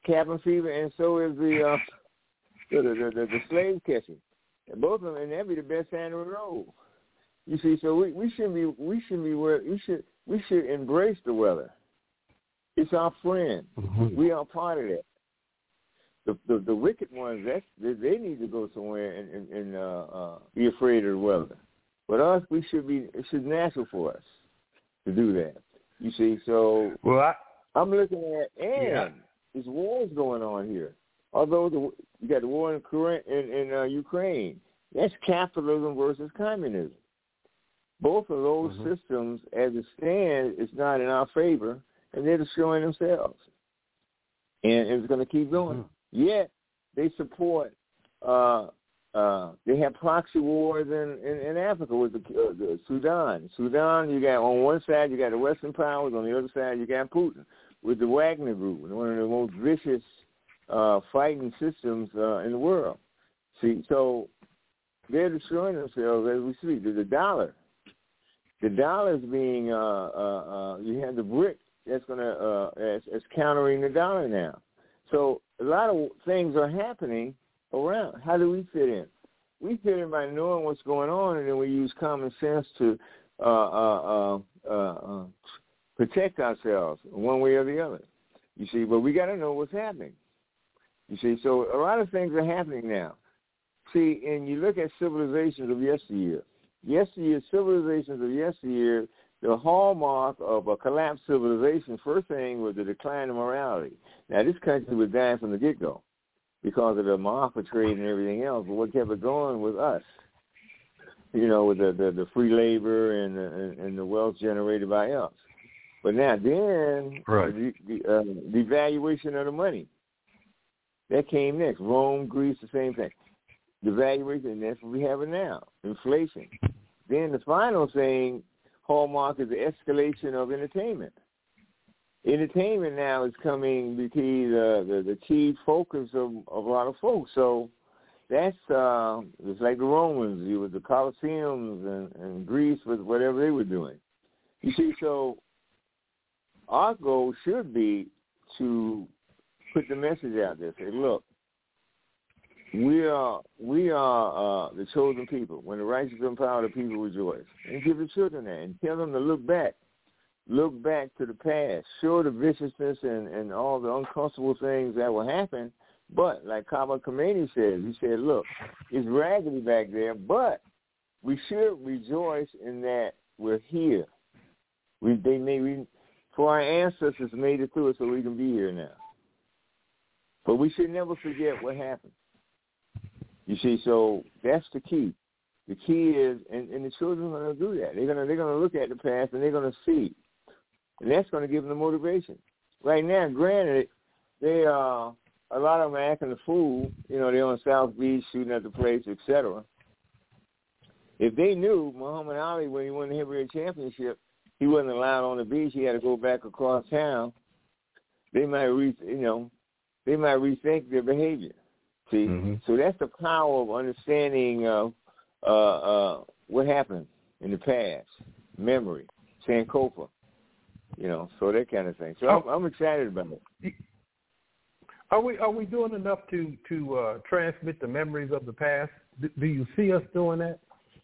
cabin fever, and so is the uh, the, the, the the slave catching. And both of them, and that'd be the best time of the road. You see, so we, we shouldn't be we shouldn't be we should we should embrace the weather. It's our friend. Mm-hmm. We are part of that. The the, the wicked ones, that's they, they need to go somewhere and, and, and uh, uh, be afraid of the weather. But us, we should be. It should be natural for us to do that. You see, so well, I, I'm looking at, and yeah. there's wars going on here. Although the, you got the war in, in, in uh, Ukraine, that's capitalism versus communism. Both of those mm-hmm. systems, as it stands, is not in our favor, and they're destroying themselves. And it's going to keep going. Mm-hmm. Yet they support. Uh, uh, they have proxy wars in, in, in Africa with the, uh, the Sudan. Sudan, you got on one side you got the Western powers, on the other side you got Putin with the Wagner Group, one of the most vicious uh, fighting systems uh, in the world. See, so they're destroying themselves as we speak. The, the dollar, the dollar is being. Uh, uh, uh, you have the brick that's going to uh, as, as countering the dollar now. So a lot of things are happening around. How do we fit in? We fit in by knowing what's going on, and then we use common sense to uh, uh, uh, uh, protect ourselves one way or the other. You see, but we got to know what's happening. You see, so a lot of things are happening now. See, and you look at civilizations of yesteryear. Yesteryear, civilizations of yesteryear, the hallmark of a collapsed civilization, first thing was the decline of morality. Now, this country was dying from the get-go because of the monopoly trade and everything else, but what kept it going was us, you know, with the, the, the free labor and the, and, and the wealth generated by us. But now then, right. the, the, uh, the devaluation of the money, that came next. Rome, Greece, the same thing. Devaluation, that's what we have now, inflation. Then the final thing, hallmark, is the escalation of entertainment. Entertainment now is coming to be the, the, the chief focus of, of a lot of folks. So that's uh, it's like the Romans, you with the Colosseums, and, and Greece with whatever they were doing. You see, so our goal should be to put the message out there. Say, look, we are we are uh, the chosen people. When the righteous are in power, the people rejoice. And give the children that, and tell them to look back. Look back to the past. Show the viciousness and, and all the uncomfortable things that will happen. But like Kaba Khomeini said, he said, look, it's raggedy back there, but we should rejoice in that we're here. We they made we for our ancestors made it through it so we can be here now. But we should never forget what happened. You see, so that's the key. The key is, and, and the children are going to do that. They're going to they're going to look at the past and they're going to see, and that's going to give them the motivation. Right now, granted, they uh, a lot of them are acting a fool. You know, they're on South Beach shooting at the place, et cetera. If they knew Muhammad Ali, when he won the heavyweight championship, he wasn't allowed on the beach. He had to go back across town. They might, re, you know, they might rethink their behavior. See, mm-hmm. So that's the power of understanding uh, uh, uh, what happened in the past, memory, Sankofa, you know, so that kind of thing. So I'm, I'm excited about it. Are we are we doing enough to to uh, transmit the memories of the past? Do, do you see us doing that?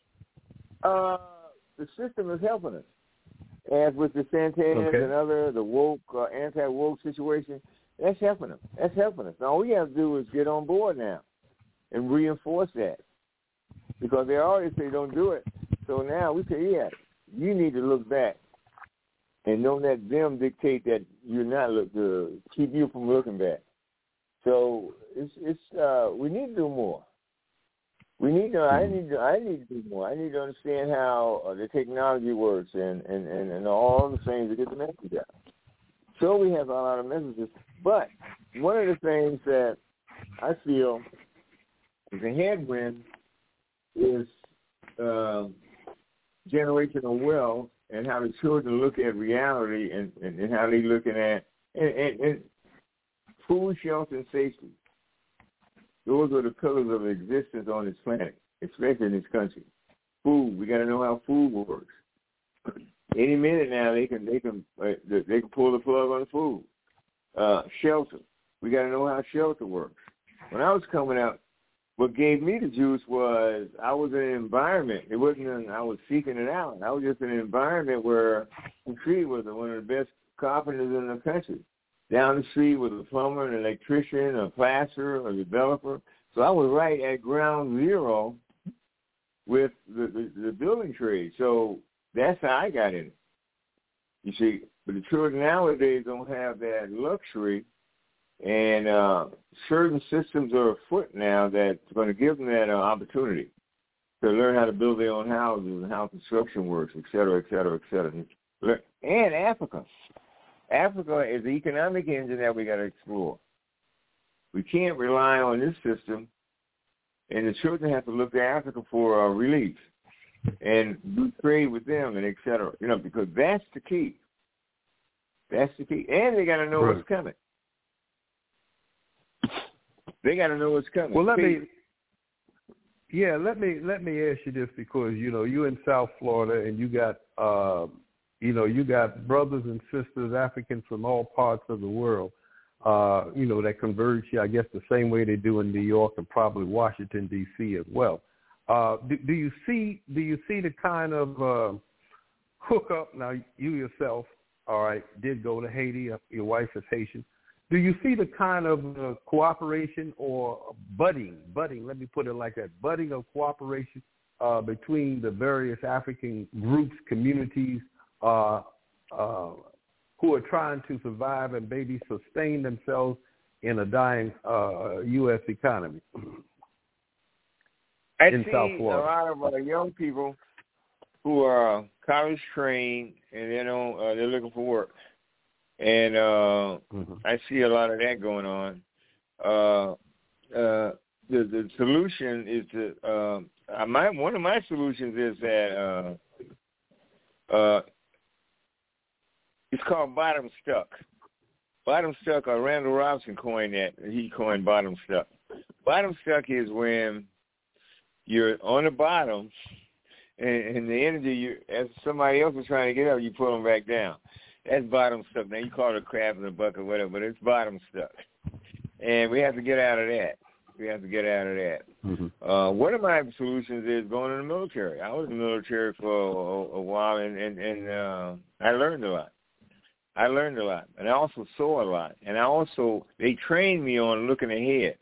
Uh, the system is helping us, as with the Santans okay. and other the woke uh, anti-woke situation. That's helping them. That's helping us. Now, all we have to do is get on board now and reinforce that, because they always say don't do it. So now we say, yeah, you need to look back and don't let them dictate that you're not look good, keep you from looking back. So it's it's uh, we need to do more. We need to. I need to. I need to do more. I need to understand how uh, the technology works and, and, and, and all the things to get the message out. So we have a lot of messages. But one of the things that I feel is a headwind is uh, generational wealth and how the children look at reality and, and, and how they looking at and, and, and food, shelter, and safety. Those are the pillars of existence on this planet, especially in this country. Food, we got to know how food works. Any minute now, they can they can uh, they can pull the plug on the food. Uh, shelter. We got to know how shelter works. When I was coming out, what gave me the juice was I was in an environment. It wasn't an, I was seeking it out. I was just in an environment where the tree was one of the best carpenters in the country. Down the street was a plumber, an electrician, a plasterer, a developer. So I was right at ground zero with the, the, the building trade. So that's how I got in it. You see, but the children nowadays don't have that luxury, and uh, certain systems are afoot now that's going to give them that uh, opportunity to learn how to build their own houses and how construction works, et cetera, et cetera, et cetera. And Africa. Africa is the economic engine that we got to explore. We can't rely on this system, and the children have to look to Africa for uh, relief and do trade with them and et cetera. You know, because that's the key. That's the key. And they got to know right. what's coming. They got to know what's coming. Well, let me, yeah, let me let me ask you this, because you know you're in South Florida and you got, uh, you know, you got brothers and sisters, Africans from all parts of the world, uh, you know, that converge here, I guess, the same way they do in New York and probably Washington D C as well. Uh, do, do you see do you see the kind of uh, hookup? Now, you yourself, all right, did go to Haiti. Your wife is Haitian. Do you see the kind of uh, cooperation or budding, budding, let me put it like that, budding of cooperation uh, between the various African groups, communities uh, uh, who are trying to survive and maybe sustain themselves in a dying uh, U S economy I in see South Florida? A lot of uh, young people who are college trained and they don't, uh, they're looking for work. And uh, mm-hmm. I see a lot of that going on. Uh, uh, the the solution is to uh, my one of my solutions is that uh, uh, it's called bottom stuck. Bottom stuck. Uh, Randall Robinson coined that. He coined bottom stuck. Bottom stuck is when you're on the bottom, and, and the energy you as somebody else is trying to get up, you pull them back down. That's bottom stuck. Now, you call it a crab in a bucket or whatever, but it's bottom stuck. And we have to get out of that. We have to get out of that. Mm-hmm. Uh, one of my solutions is going in the military. I was in the military for a, a while, and, and, and uh, I learned a lot. I learned a lot. And I also saw a lot. And I also, they trained me on looking ahead.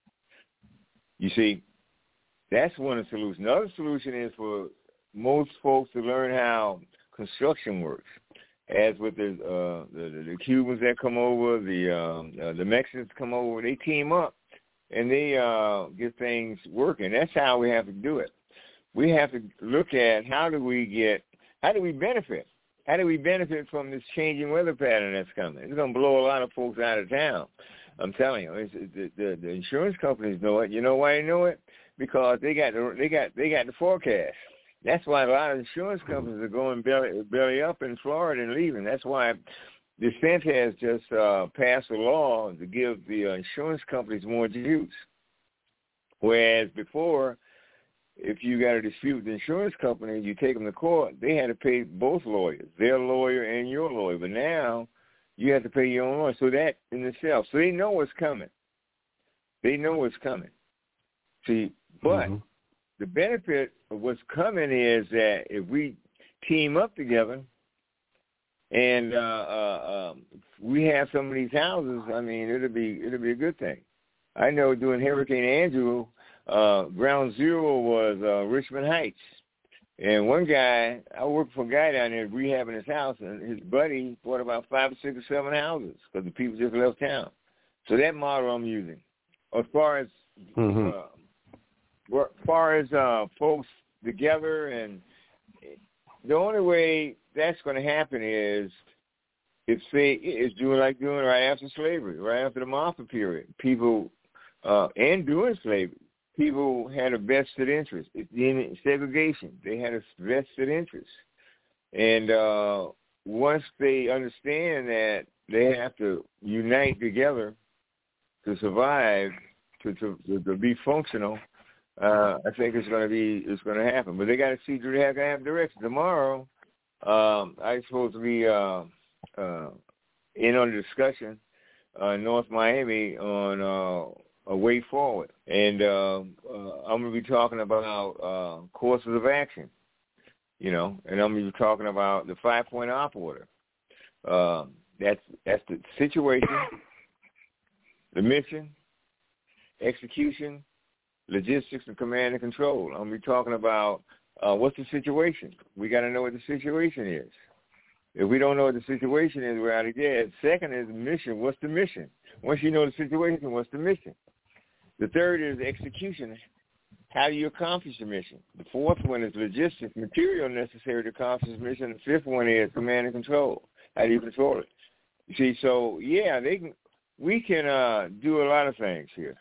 You see, that's one of the solutions. The other solution is for most folks to learn how construction works. As with the, uh, the the Cubans that come over, the um, uh, the Mexicans come over, they team up and they uh, get things working. That's how we have to do it. We have to look at how do we get, how do we benefit? How do we benefit from this changing weather pattern that's coming? It's going to blow a lot of folks out of town. I'm telling you, it's, the, the the insurance companies know it. You know why they know it? Because they got the, they got they got the forecast. That's why a lot of insurance companies are going belly, belly up in Florida and leaving. That's why the Senate has just uh, passed a law to give the uh, insurance companies more juice. Whereas before, if you got a dispute with the insurance company, you take them to court, they had to pay both lawyers, their lawyer and your lawyer. But now you have to pay your own lawyer. So that in itself, so they know what's coming. They know what's coming. See, but mm-hmm. the benefit of what's coming is that if we team up together and uh, uh, um, we have some of these houses, I mean, it'll be it'll be a good thing. I know during Hurricane Andrew, uh, ground zero was uh, Richmond Heights, and one guy, I worked for a guy down there rehabbing his house, and his buddy bought about five or six or seven houses because the people just left town. So that model I'm using, as far as mm-hmm. uh, as far as uh, folks together, and the only way that's going to happen is if, say, it's doing like doing right after slavery, right after the Martha period. People, uh, and during slavery, people had a vested interest in segregation. They had a vested interest. And uh, once they understand that they have to unite together to survive, to, to, to be functional, Uh, I think it's going to be it's going to happen, but they got to see do they have to have direction. Tomorrow, um, I'm supposed to be uh, uh, in on the discussion uh, North Miami on uh, a way forward. And uh, uh, I'm going to be talking about uh, courses of action, you know, and I'm going to be talking about the five-point op order. Uh, that's, that's the situation, the mission, execution, logistics, and command and control. I'm going to be talking about uh, what's the situation. We got to know what the situation is. If we don't know what the situation is, we're out of gas. Second is mission. What's the mission? Once you know the situation, what's the mission? The third is execution. How do you accomplish the mission? The fourth one is logistics, material necessary to accomplish the mission. The fifth one is command and control. How do you control it? You see, so, yeah, they can. we can uh, do a lot of things here.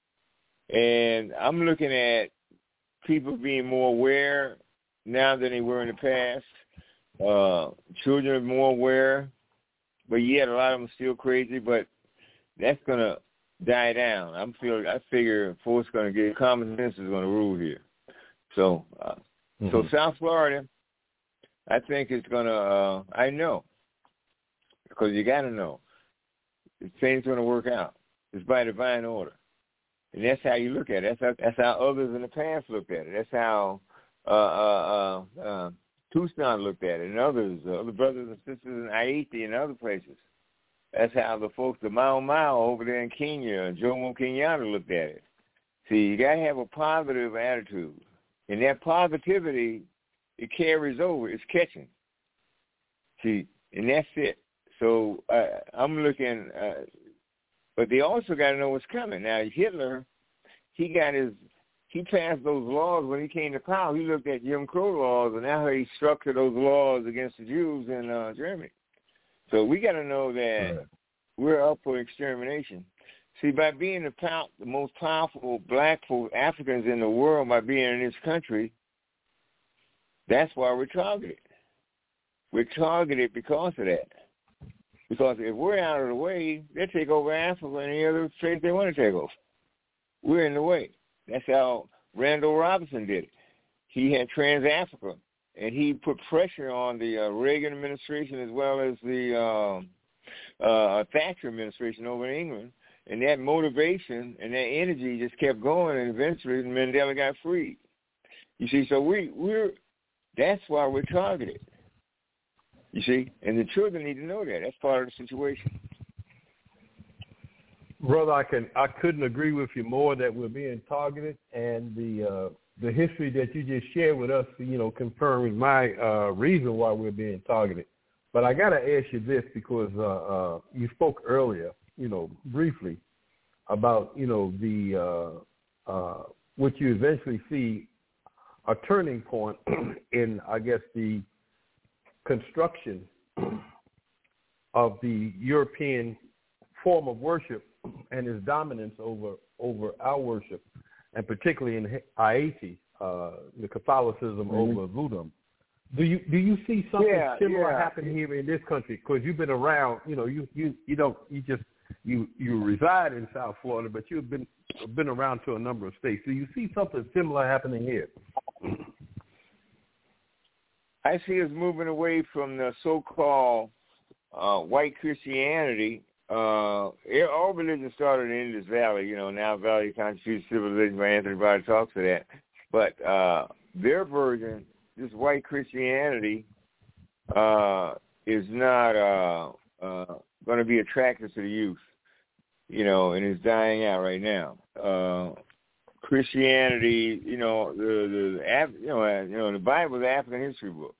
And I'm looking at people being more aware now than they were in the past. Uh, children are more aware, but yet a lot of them are still crazy. But that's gonna die down. I'm feel. I figure folks gonna get common sense is gonna rule here. So, uh, mm-hmm. so South Florida, I think it's gonna. Uh, I know because you gotta know. Things gonna work out. It's by divine order, and that's how you look at it. That's how, that's how others in the past looked at it. That's how. Uh, uh, uh, uh, Tucson looked at it, and others, uh, other brothers and sisters in Haiti and other places. That's how the folks, the Mau Mau over there in Kenya, Jomo Kenyatta looked at it. See, you got to have a positive attitude. And that positivity, it carries over. It's catching. See, and that's it. So uh, I'm looking, uh, but they also got to know what's coming. Now, Hitler, he got his, he passed those laws when he came to power. He looked at Jim Crow laws, and now he structured those laws against the Jews in uh, Germany. So we got to know that right. we're up for extermination. See, by being the, pow- the most powerful black folk, Africans in the world, by being in this country, that's why we're targeted. We're targeted because of that. Because if we're out of the way, they'll take over Africa and any other states they want to take over. We're in the way. That's how Randall Robinson did it. He had Trans-Africa, and he put pressure on the uh, Reagan administration as well as the uh, uh, Thatcher administration over in England. And that motivation and that energy just kept going, and eventually Mandela got freed. You see, so we, we're that's why we're targeted. You see, and the children need to know that. That's part of the situation. Brother, I can I couldn't agree with you more that we're being targeted, and the uh, the history that you just shared with us, you know, confirms my uh, reason why we're being targeted. But I got to ask you this because uh, uh, you spoke earlier, you know, briefly about, you know, the uh, uh, what you eventually see a turning point in, I guess, the construction of the European form of worship and his dominance over over our worship, and particularly in Haiti, uh, the Catholicism mm-hmm. over voodoo. Do you do you see something yeah, similar yeah. happen here in this country? Because you've been around, you know, you you you don't you just you you reside in South Florida, but you've been been around to a number of states. Do you see something similar happening here? I see us moving away from the so-called uh, white Christianity. Uh, it, all religion started in Indus Valley, you know, now Valley constitutes civilization by Anthony Browder talks to that. But uh, their version, this white Christianity, uh, is not uh, uh, going to be attractive to the youth, you know, and it's dying out right now. Uh, Christianity, you know, the the you know, uh, you know, the Bible is an African history book.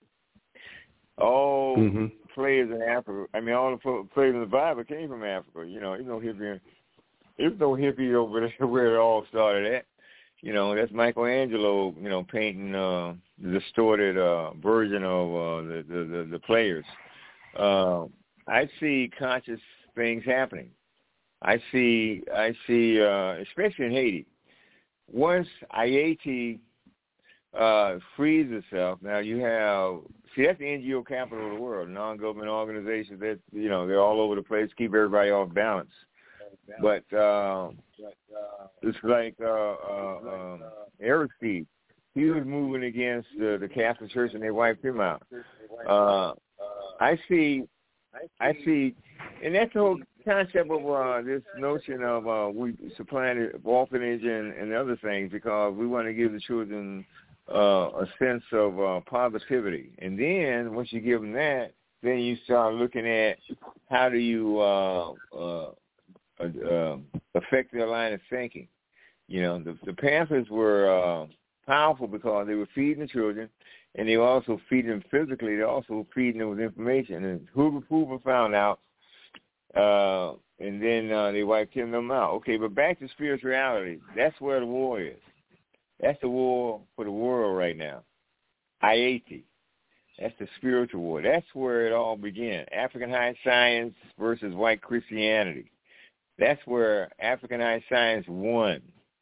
All mm-hmm. players in Africa, I mean, all the players in the Bible came from Africa. You know, there's no hippie, there's no hippie over there where it all started at. You know, that's Michelangelo, you know, painting uh, the distorted uh, version of uh, the, the, the the players. Uh, I see conscious things happening. I see, I see, uh, especially in Haiti. Once Haiti uh, frees itself, now you have, see, that's the N G O capital of the world, non-government organizations that, you know, they're all over the place, keep everybody off balance. But uh, it's like uh, uh, um, Aristide. He was moving against uh, the Catholic Church, and they wiped him out. Uh, I see, I see, and that's the whole, concept of uh, this notion of uh, we supplying an orphanage and, and other things because we want to give the children uh, a sense of uh, positivity. And then once you give them that, then you start looking at how do you uh, uh, uh, affect their line of thinking. You know, the, the Panthers were uh, powerful because they were feeding the children, and they were also feeding them physically. They also feeding them with information. And Hoover, Hoover found out, uh, and then uh, they wiped him out. Okay, but back to spirituality. That's where the war is. That's the war for the world right now. Haiti. That's the spiritual war. That's where it all began. African high science versus white Christianity. That's where African high science won.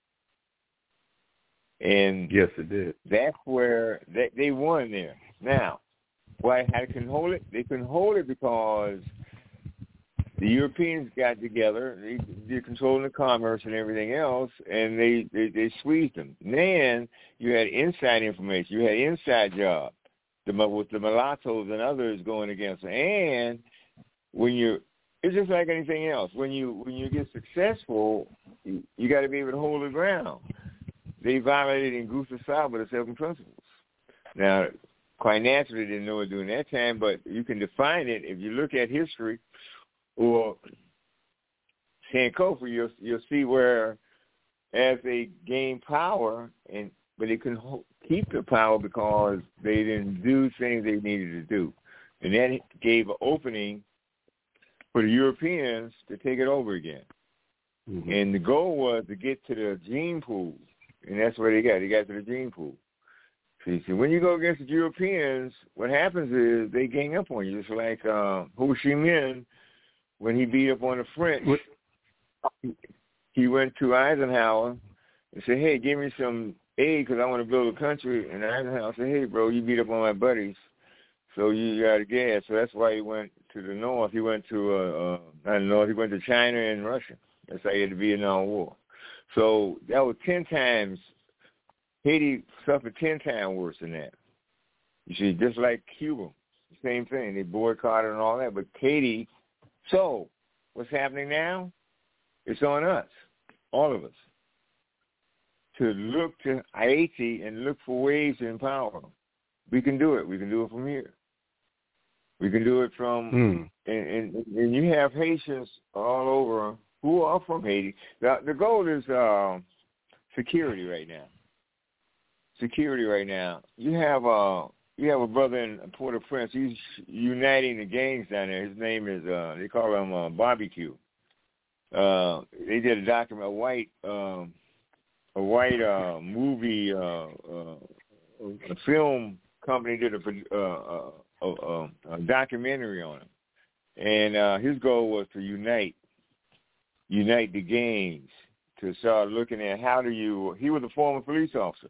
And yes, it did. That's where they, they won there. Now, why how they couldn't hold it? They couldn't hold it because the Europeans got together. They, they're controlling the commerce and everything else, and they, they, they squeezed them. Then you had inside information. You had inside jobs the, with the mulattoes and others going against them. And when you it's just like anything else. When you when you get successful, you, you got to be able to hold the ground. They violated in Gustav Salva the seven principles. Now, quite naturally, they didn't know it during that time, but you can define it if you look at history or Sankofa, you'll you'll see where as they gained power, and but they couldn't hold, keep the power because they didn't do things they needed to do, and that gave an opening for the Europeans to take it over again. Mm-hmm. And the goal was to get to the gene pool. And that's where they got. They got to the gene pool. See, see, when you go against the Europeans, what happens is they gang up on you. Just like uh, Ho Chi Minh, when he beat up on the French, what? He went to Eisenhower and said, hey, give me some aid because I want to build a country. And Eisenhower said, hey, bro, you beat up on my buddies, so you got to gas. So that's why he went to the north. He went to, uh, uh, not the north, he went to China and Russia. That's how he had the Vietnam War. So that was ten times, Haiti suffered ten times worse than that. You see, just like Cuba, same thing. They boycotted and all that. But Haiti, so what's happening now? It's on us, all of us, to look to Haiti and look for ways to empower them. We can do it. We can do it from here. We can do it from, mm. and, and, and you have Haitians all over who are from Haiti. The, the goal is uh, security right now. Security right now. You have a you have a brother in Port-au-Prince. He's uniting the gangs down there. His name is uh, they call him uh, Barbecue. Uh, they did a document, a white um, a white uh, movie, uh, uh, a film company did a, uh, a, a, a documentary on him, and uh, his goal was to unite. unite the gangs to start looking at how do you, he was a former police officer.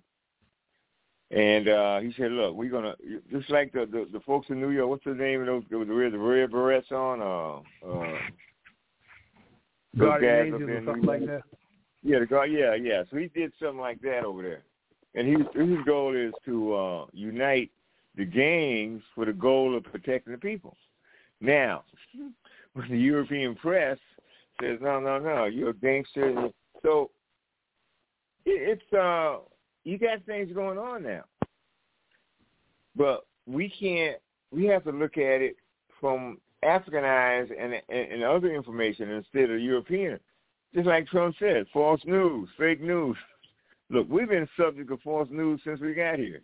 And uh, he said, look, we're going to, just like the, the, the folks in New York, what's the name of those, the, the red berets on? Uh, uh, Guardian Angels or something like that? Yeah, the guard, yeah, yeah. So he did something like that over there. And he, his goal is to uh, unite the gangs for the goal of protecting the people. Now, with the European press, says, no, no, no, you're a gangster. So it, it's, uh, you got things going on now. But we can't, we have to look at it from African eyes and, and, and other information instead of European. Just like Trump said, false news, fake news. Look, we've been subject of false news since we got here,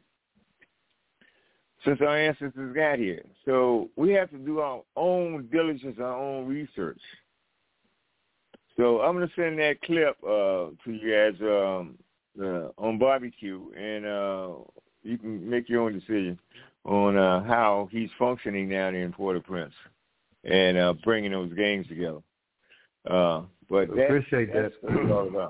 since our ancestors got here. So we have to do our own diligence, our own research. So I'm going to send that clip uh, to you guys um, uh, on Barbecue, and uh, you can make your own decision on uh, how he's functioning down there in Port-au-Prince and uh, bringing those gangs together. Uh, but that, appreciate that's that. what it's all about.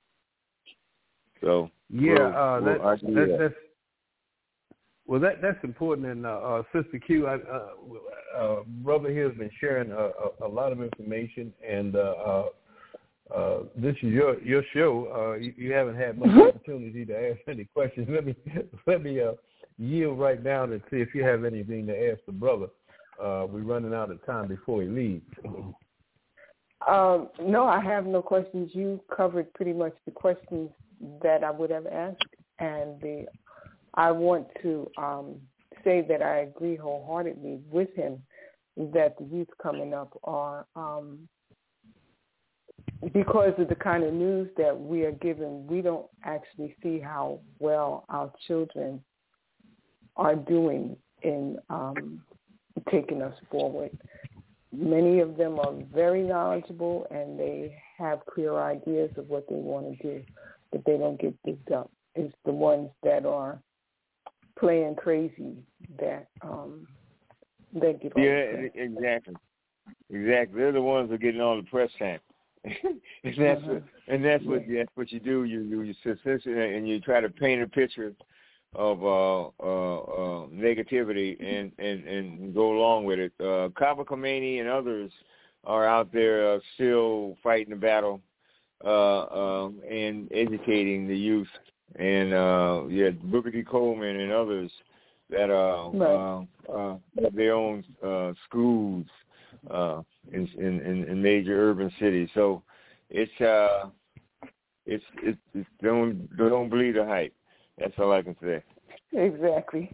So yeah, we'll, uh, we'll that, that, that. that's well, that that's important. And uh, uh, Sister Q, I, uh, uh, brother here has been sharing a, a, a lot of information, and uh, uh, uh, this is your your show. Uh, you, you haven't had much opportunity to ask any questions. Let me let me uh, yield right now and see if you have anything to ask the brother. Uh, we're running out of time before he leaves. Um, no, I have no questions. You covered pretty much the questions that I would have asked, and the I want to um, say that I agree wholeheartedly with him that the youth coming up are, um, because of the kind of news that we are given, we don't actually see how well our children are doing in um, taking us forward. Many of them are very knowledgeable and they have clear ideas of what they want to do, but they don't get picked up. It's the ones that are playing crazy that um, that get all yeah, the press. exactly, exactly. They're the ones that are getting all the press time, and that's uh-huh. what and that's yeah. what that's what you do. You you you sit and you try to paint a picture of uh, uh, uh, negativity and, and, and go along with it. Uh, Kaba Khomeini and others are out there uh, still fighting the battle uh, um, and educating the youth. And uh, yeah, Booker T. Coleman and others that uh, right. uh, uh, have their own uh, schools uh, in, in, in major urban cities. So it's uh, it's, it's, it's don't don't believe the hype. That's all I can say. Exactly.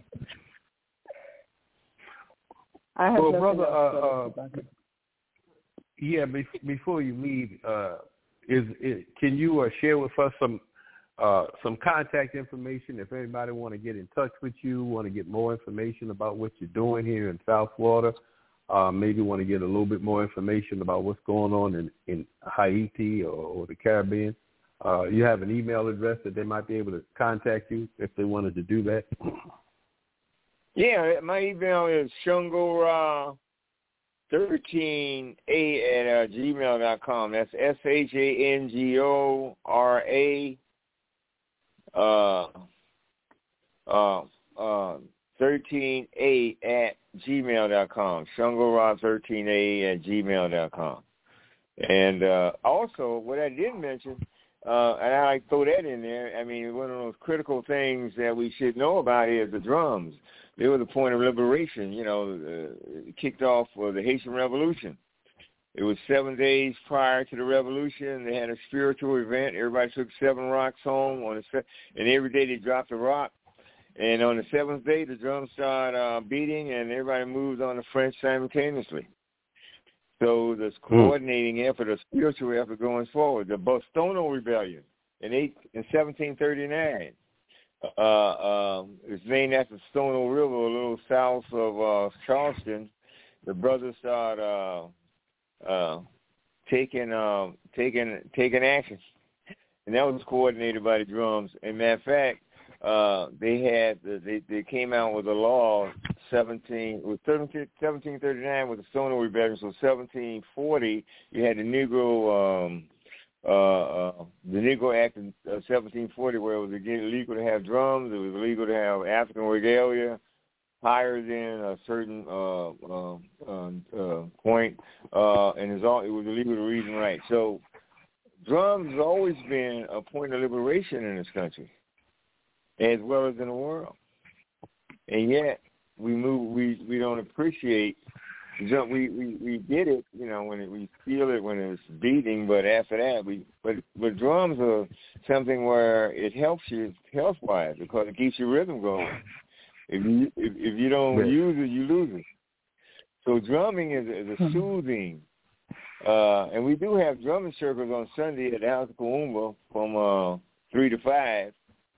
I have well, nothing brother, else uh, uh, yeah. Be- before you leave, uh, is, is can you uh, share with us some uh, some contact information if anybody want to get in touch with you, want to get more information about what you're doing here in South Florida, uh, maybe want to get a little bit more information about what's going on in, in Haiti or, or the Caribbean? Uh, you have an email address that they might be able to contact you if they wanted to do that? Yeah, my email is shungora thirteen a at uh, gmail dot com. That's S H A N G O R A uh, uh, uh, thirteen a at gmail dot com. shungora thirteen a at gmail dot com. And uh, also, what I didn't mention, Uh, and I like to throw that in there. I mean, one of those critical things that we should know about is the drums. They were the point of liberation, you know, uh, kicked off for the Haitian Revolution. It was seven days prior to the revolution. They had a spiritual event. Everybody took seven rocks home, on the se- and every day they dropped a rock. And on the seventh day, the drums started uh, beating, and everybody moved on the French simultaneously. So this coordinating mm. effort, a spiritual effort going forward. The Bostono Rebellion in eight in seventeen thirty-nine. Uh, um, it's named after the Stono River, a little south of uh, Charleston. The brothers started uh, uh, taking uh, taking taking action, and that was coordinated by the drums. And matter of fact, uh, they had they they came out with a law. Seventeen was seventeen thirty nine was the Stono Rebellion. So seventeen forty, you had the Negro um, uh, uh, the Negro Act in uh, seventeen forty, where it was again illegal to have drums. It was illegal to have African regalia higher than a certain uh, uh, uh, uh, point, uh, and it's all it was illegal to read and write. So drums has always been a point of liberation in this country, as well as in the world, and yet. We move. We, we don't appreciate. We, we we did it, you know, when it, we feel it when it's beating. But after that, we but but drums are something where it helps you health wise because it keeps your rhythm going. If you if, if you don't yeah. use it, you lose it. So drumming is, is a soothing, uh, and we do have drumming circles on Sunday at the House of Kawumba from uh, three to five.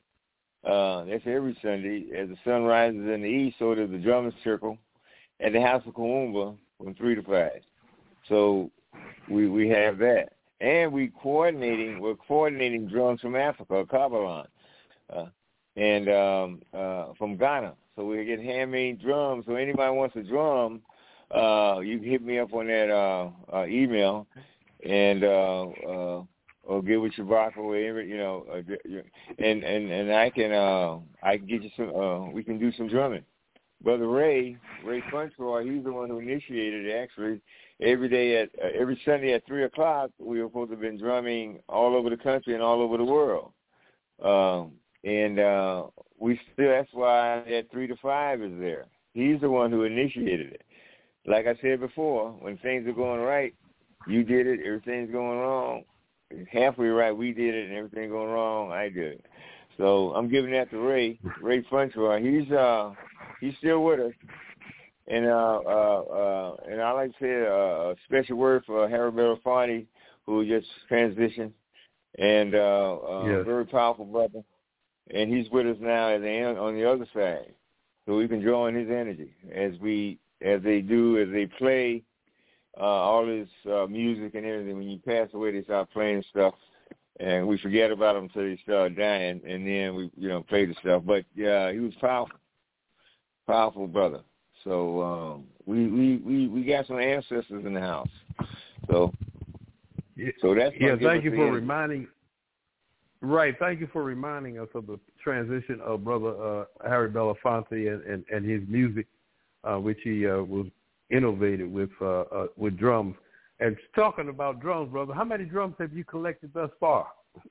Uh, that's every Sunday. As the sun rises in the east, so does the drumming circle at the House of Kawumba from three to five. So we we have that, and we coordinating. We're coordinating drums from Africa, Kabalan, uh, and um, uh, from Ghana. So we get handmade drums. So anybody wants a drum, uh, you can hit me up on that uh, uh, email, and. Uh, uh, Or get with your Bach or whatever, you know, uh, and and and I can uh, I can get you some. Uh, we can do some drumming. Brother Ray Ray Funtroy, he's the one who initiated it. Actually, every day at uh, every Sunday at three o'clock, we were supposed to have been drumming all over the country and all over the world. Um, and uh, we still. That's why that three to five is there. He's the one who initiated it. Like I said before, when things are going right, you did it, everything's going wrong. Halfway right, we did it, and everything going wrong, I did it. So I'm giving that to Ray, Ray Funchroy. He's uh he's still with us, and uh uh, uh and I like to say uh, a special word for Harry Belafonte, who just transitioned, and uh, uh yes. very powerful brother, and he's with us now at the end, on the other side, so we can draw on his energy as we as they do as they play uh, all this uh, music and everything. When you pass away, they start playing stuff. And we forget about them until they start dying, and then we, you know, play the stuff. But yeah, he was powerful, powerful brother. So um, we, we we we got some ancestors in the house. So so that's yeah. Thank you for end. reminding. Right. Thank you for reminding us of the transition of Brother uh, Harry Belafonte and, and, and his music, uh, which he uh, was innovated with uh, uh, with drums. And talking about drums, brother, how many drums have you collected thus far?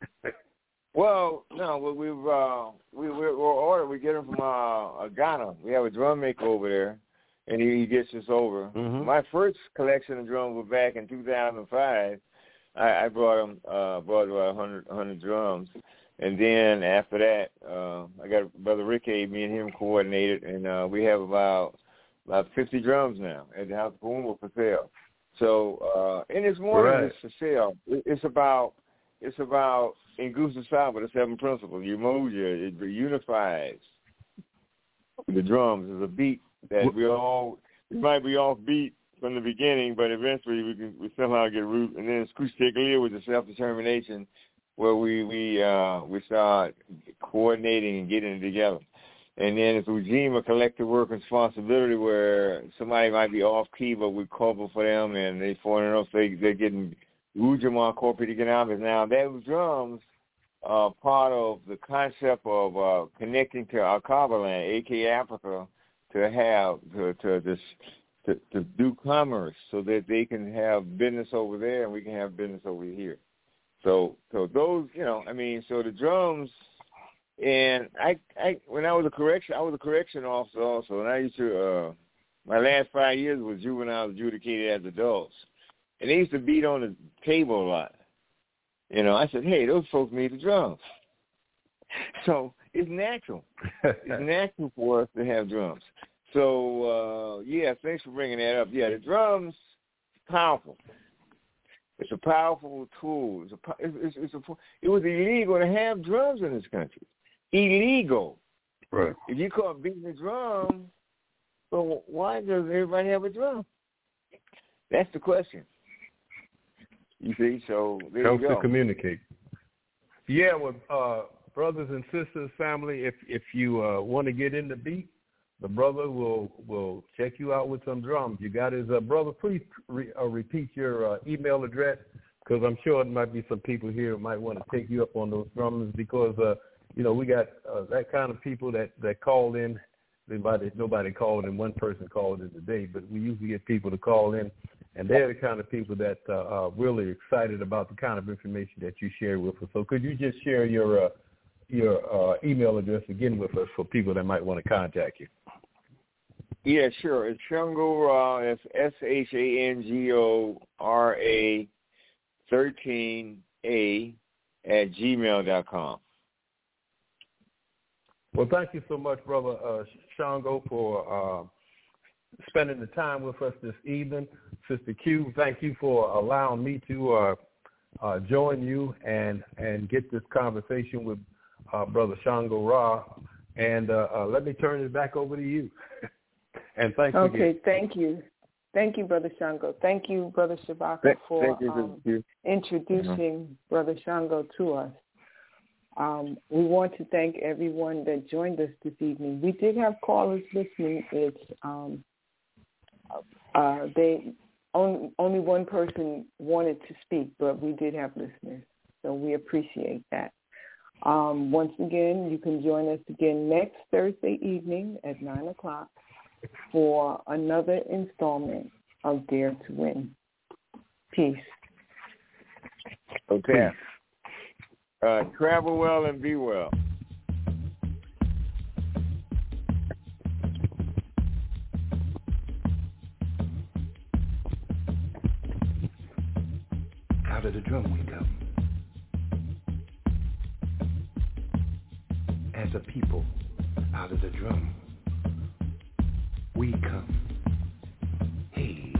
Well, no, we've uh, we we're ordered. We get them from uh, Ghana. We have a drum maker over there, and he, he gets us over. Mm-hmm. My first collection of drums was back in two thousand five. I, I brought him uh, brought about one hundred, one hundred drums, and then after that, uh, I got Brother Rick A. Me and him coordinated, and uh, we have about about fifty drums now at the House of Boom for sale. So, uh, and it's more right. than just for sale. It's about, it's about in Gustav Saba, the seven principles. Umoja, it unifies the drums. It's a beat that we all, we might be off beat from the beginning, but eventually we can we somehow get root. And then Skushtekaliya with the self-determination, where we we uh, we start coordinating and getting it together. And then it's Ujima, collective work responsibility, where somebody might be off key, but we cover for them, and they foreign enough, they they're getting Ujima corporate economics. Now those drums are part of the concept of uh, connecting to Akaba land, aka Africa, to have to to this to, to do commerce, so that they can have business over there and we can have business over here. So so those, you know, I mean, so the drums. And I, I, when I was a correction, I was a correction officer also, and I used to. Uh, my last five years was juvenile adjudicated as adults, and they used to beat on the table a lot. You know, I said, "Hey, those folks need the drums." So it's natural. It's natural for us to have drums. So uh, yeah, thanks for bringing that up. Yeah, the drums, powerful. It's a powerful tool. It's a, it's, it's a, it was illegal to have drums in this country. Illegal. Right. If you caught beating the drum, well, why does everybody have a drum? That's the question. You see, so there helps you go. to communicate. Yeah, well, uh, brothers and sisters, family, if if you uh, want to get in the beat, the brother will will check you out with some drums. You got his uh, brother. Please re, uh, repeat your uh, email address, because I'm sure there might be some people here who might want to take you up on those drums, because uh, you know we got uh, that kind of people that, that call in. Nobody nobody called in. One person called in today, but we usually get people to call in, and they're the kind of people that uh, are really excited about the kind of information that you share with us. So could you just share your uh, your uh, email address again with us for people that might want to contact you? Yeah, sure. It's Shango Ra. It's S H A N G O R A thirteen A at gmail dot com. Well, thank you so much, Brother uh, Shango, for uh, spending the time with us this evening. Sister Q, thank you for allowing me to uh, uh, join you and, and get this conversation with uh, Brother Shango Ra. And uh, uh, let me turn it back over to you. And thanks okay, again. thank you. Thank you, Brother Shango. Thank you, Brother Shabaka, Thank, for thank you, um, introducing mm-hmm. Brother Shango to us. Um, we want to thank everyone that joined us this evening. We did have callers listening. It's um, uh, they only, only one person wanted to speak, but we did have listeners, so we appreciate that. Um, once again, you can join us again next Thursday evening at nine o'clock for another installment of Dare to Win. Peace. Okay. Uh, travel well and be well. out of the drum we come. As a people, out of the drum, we come. Hey.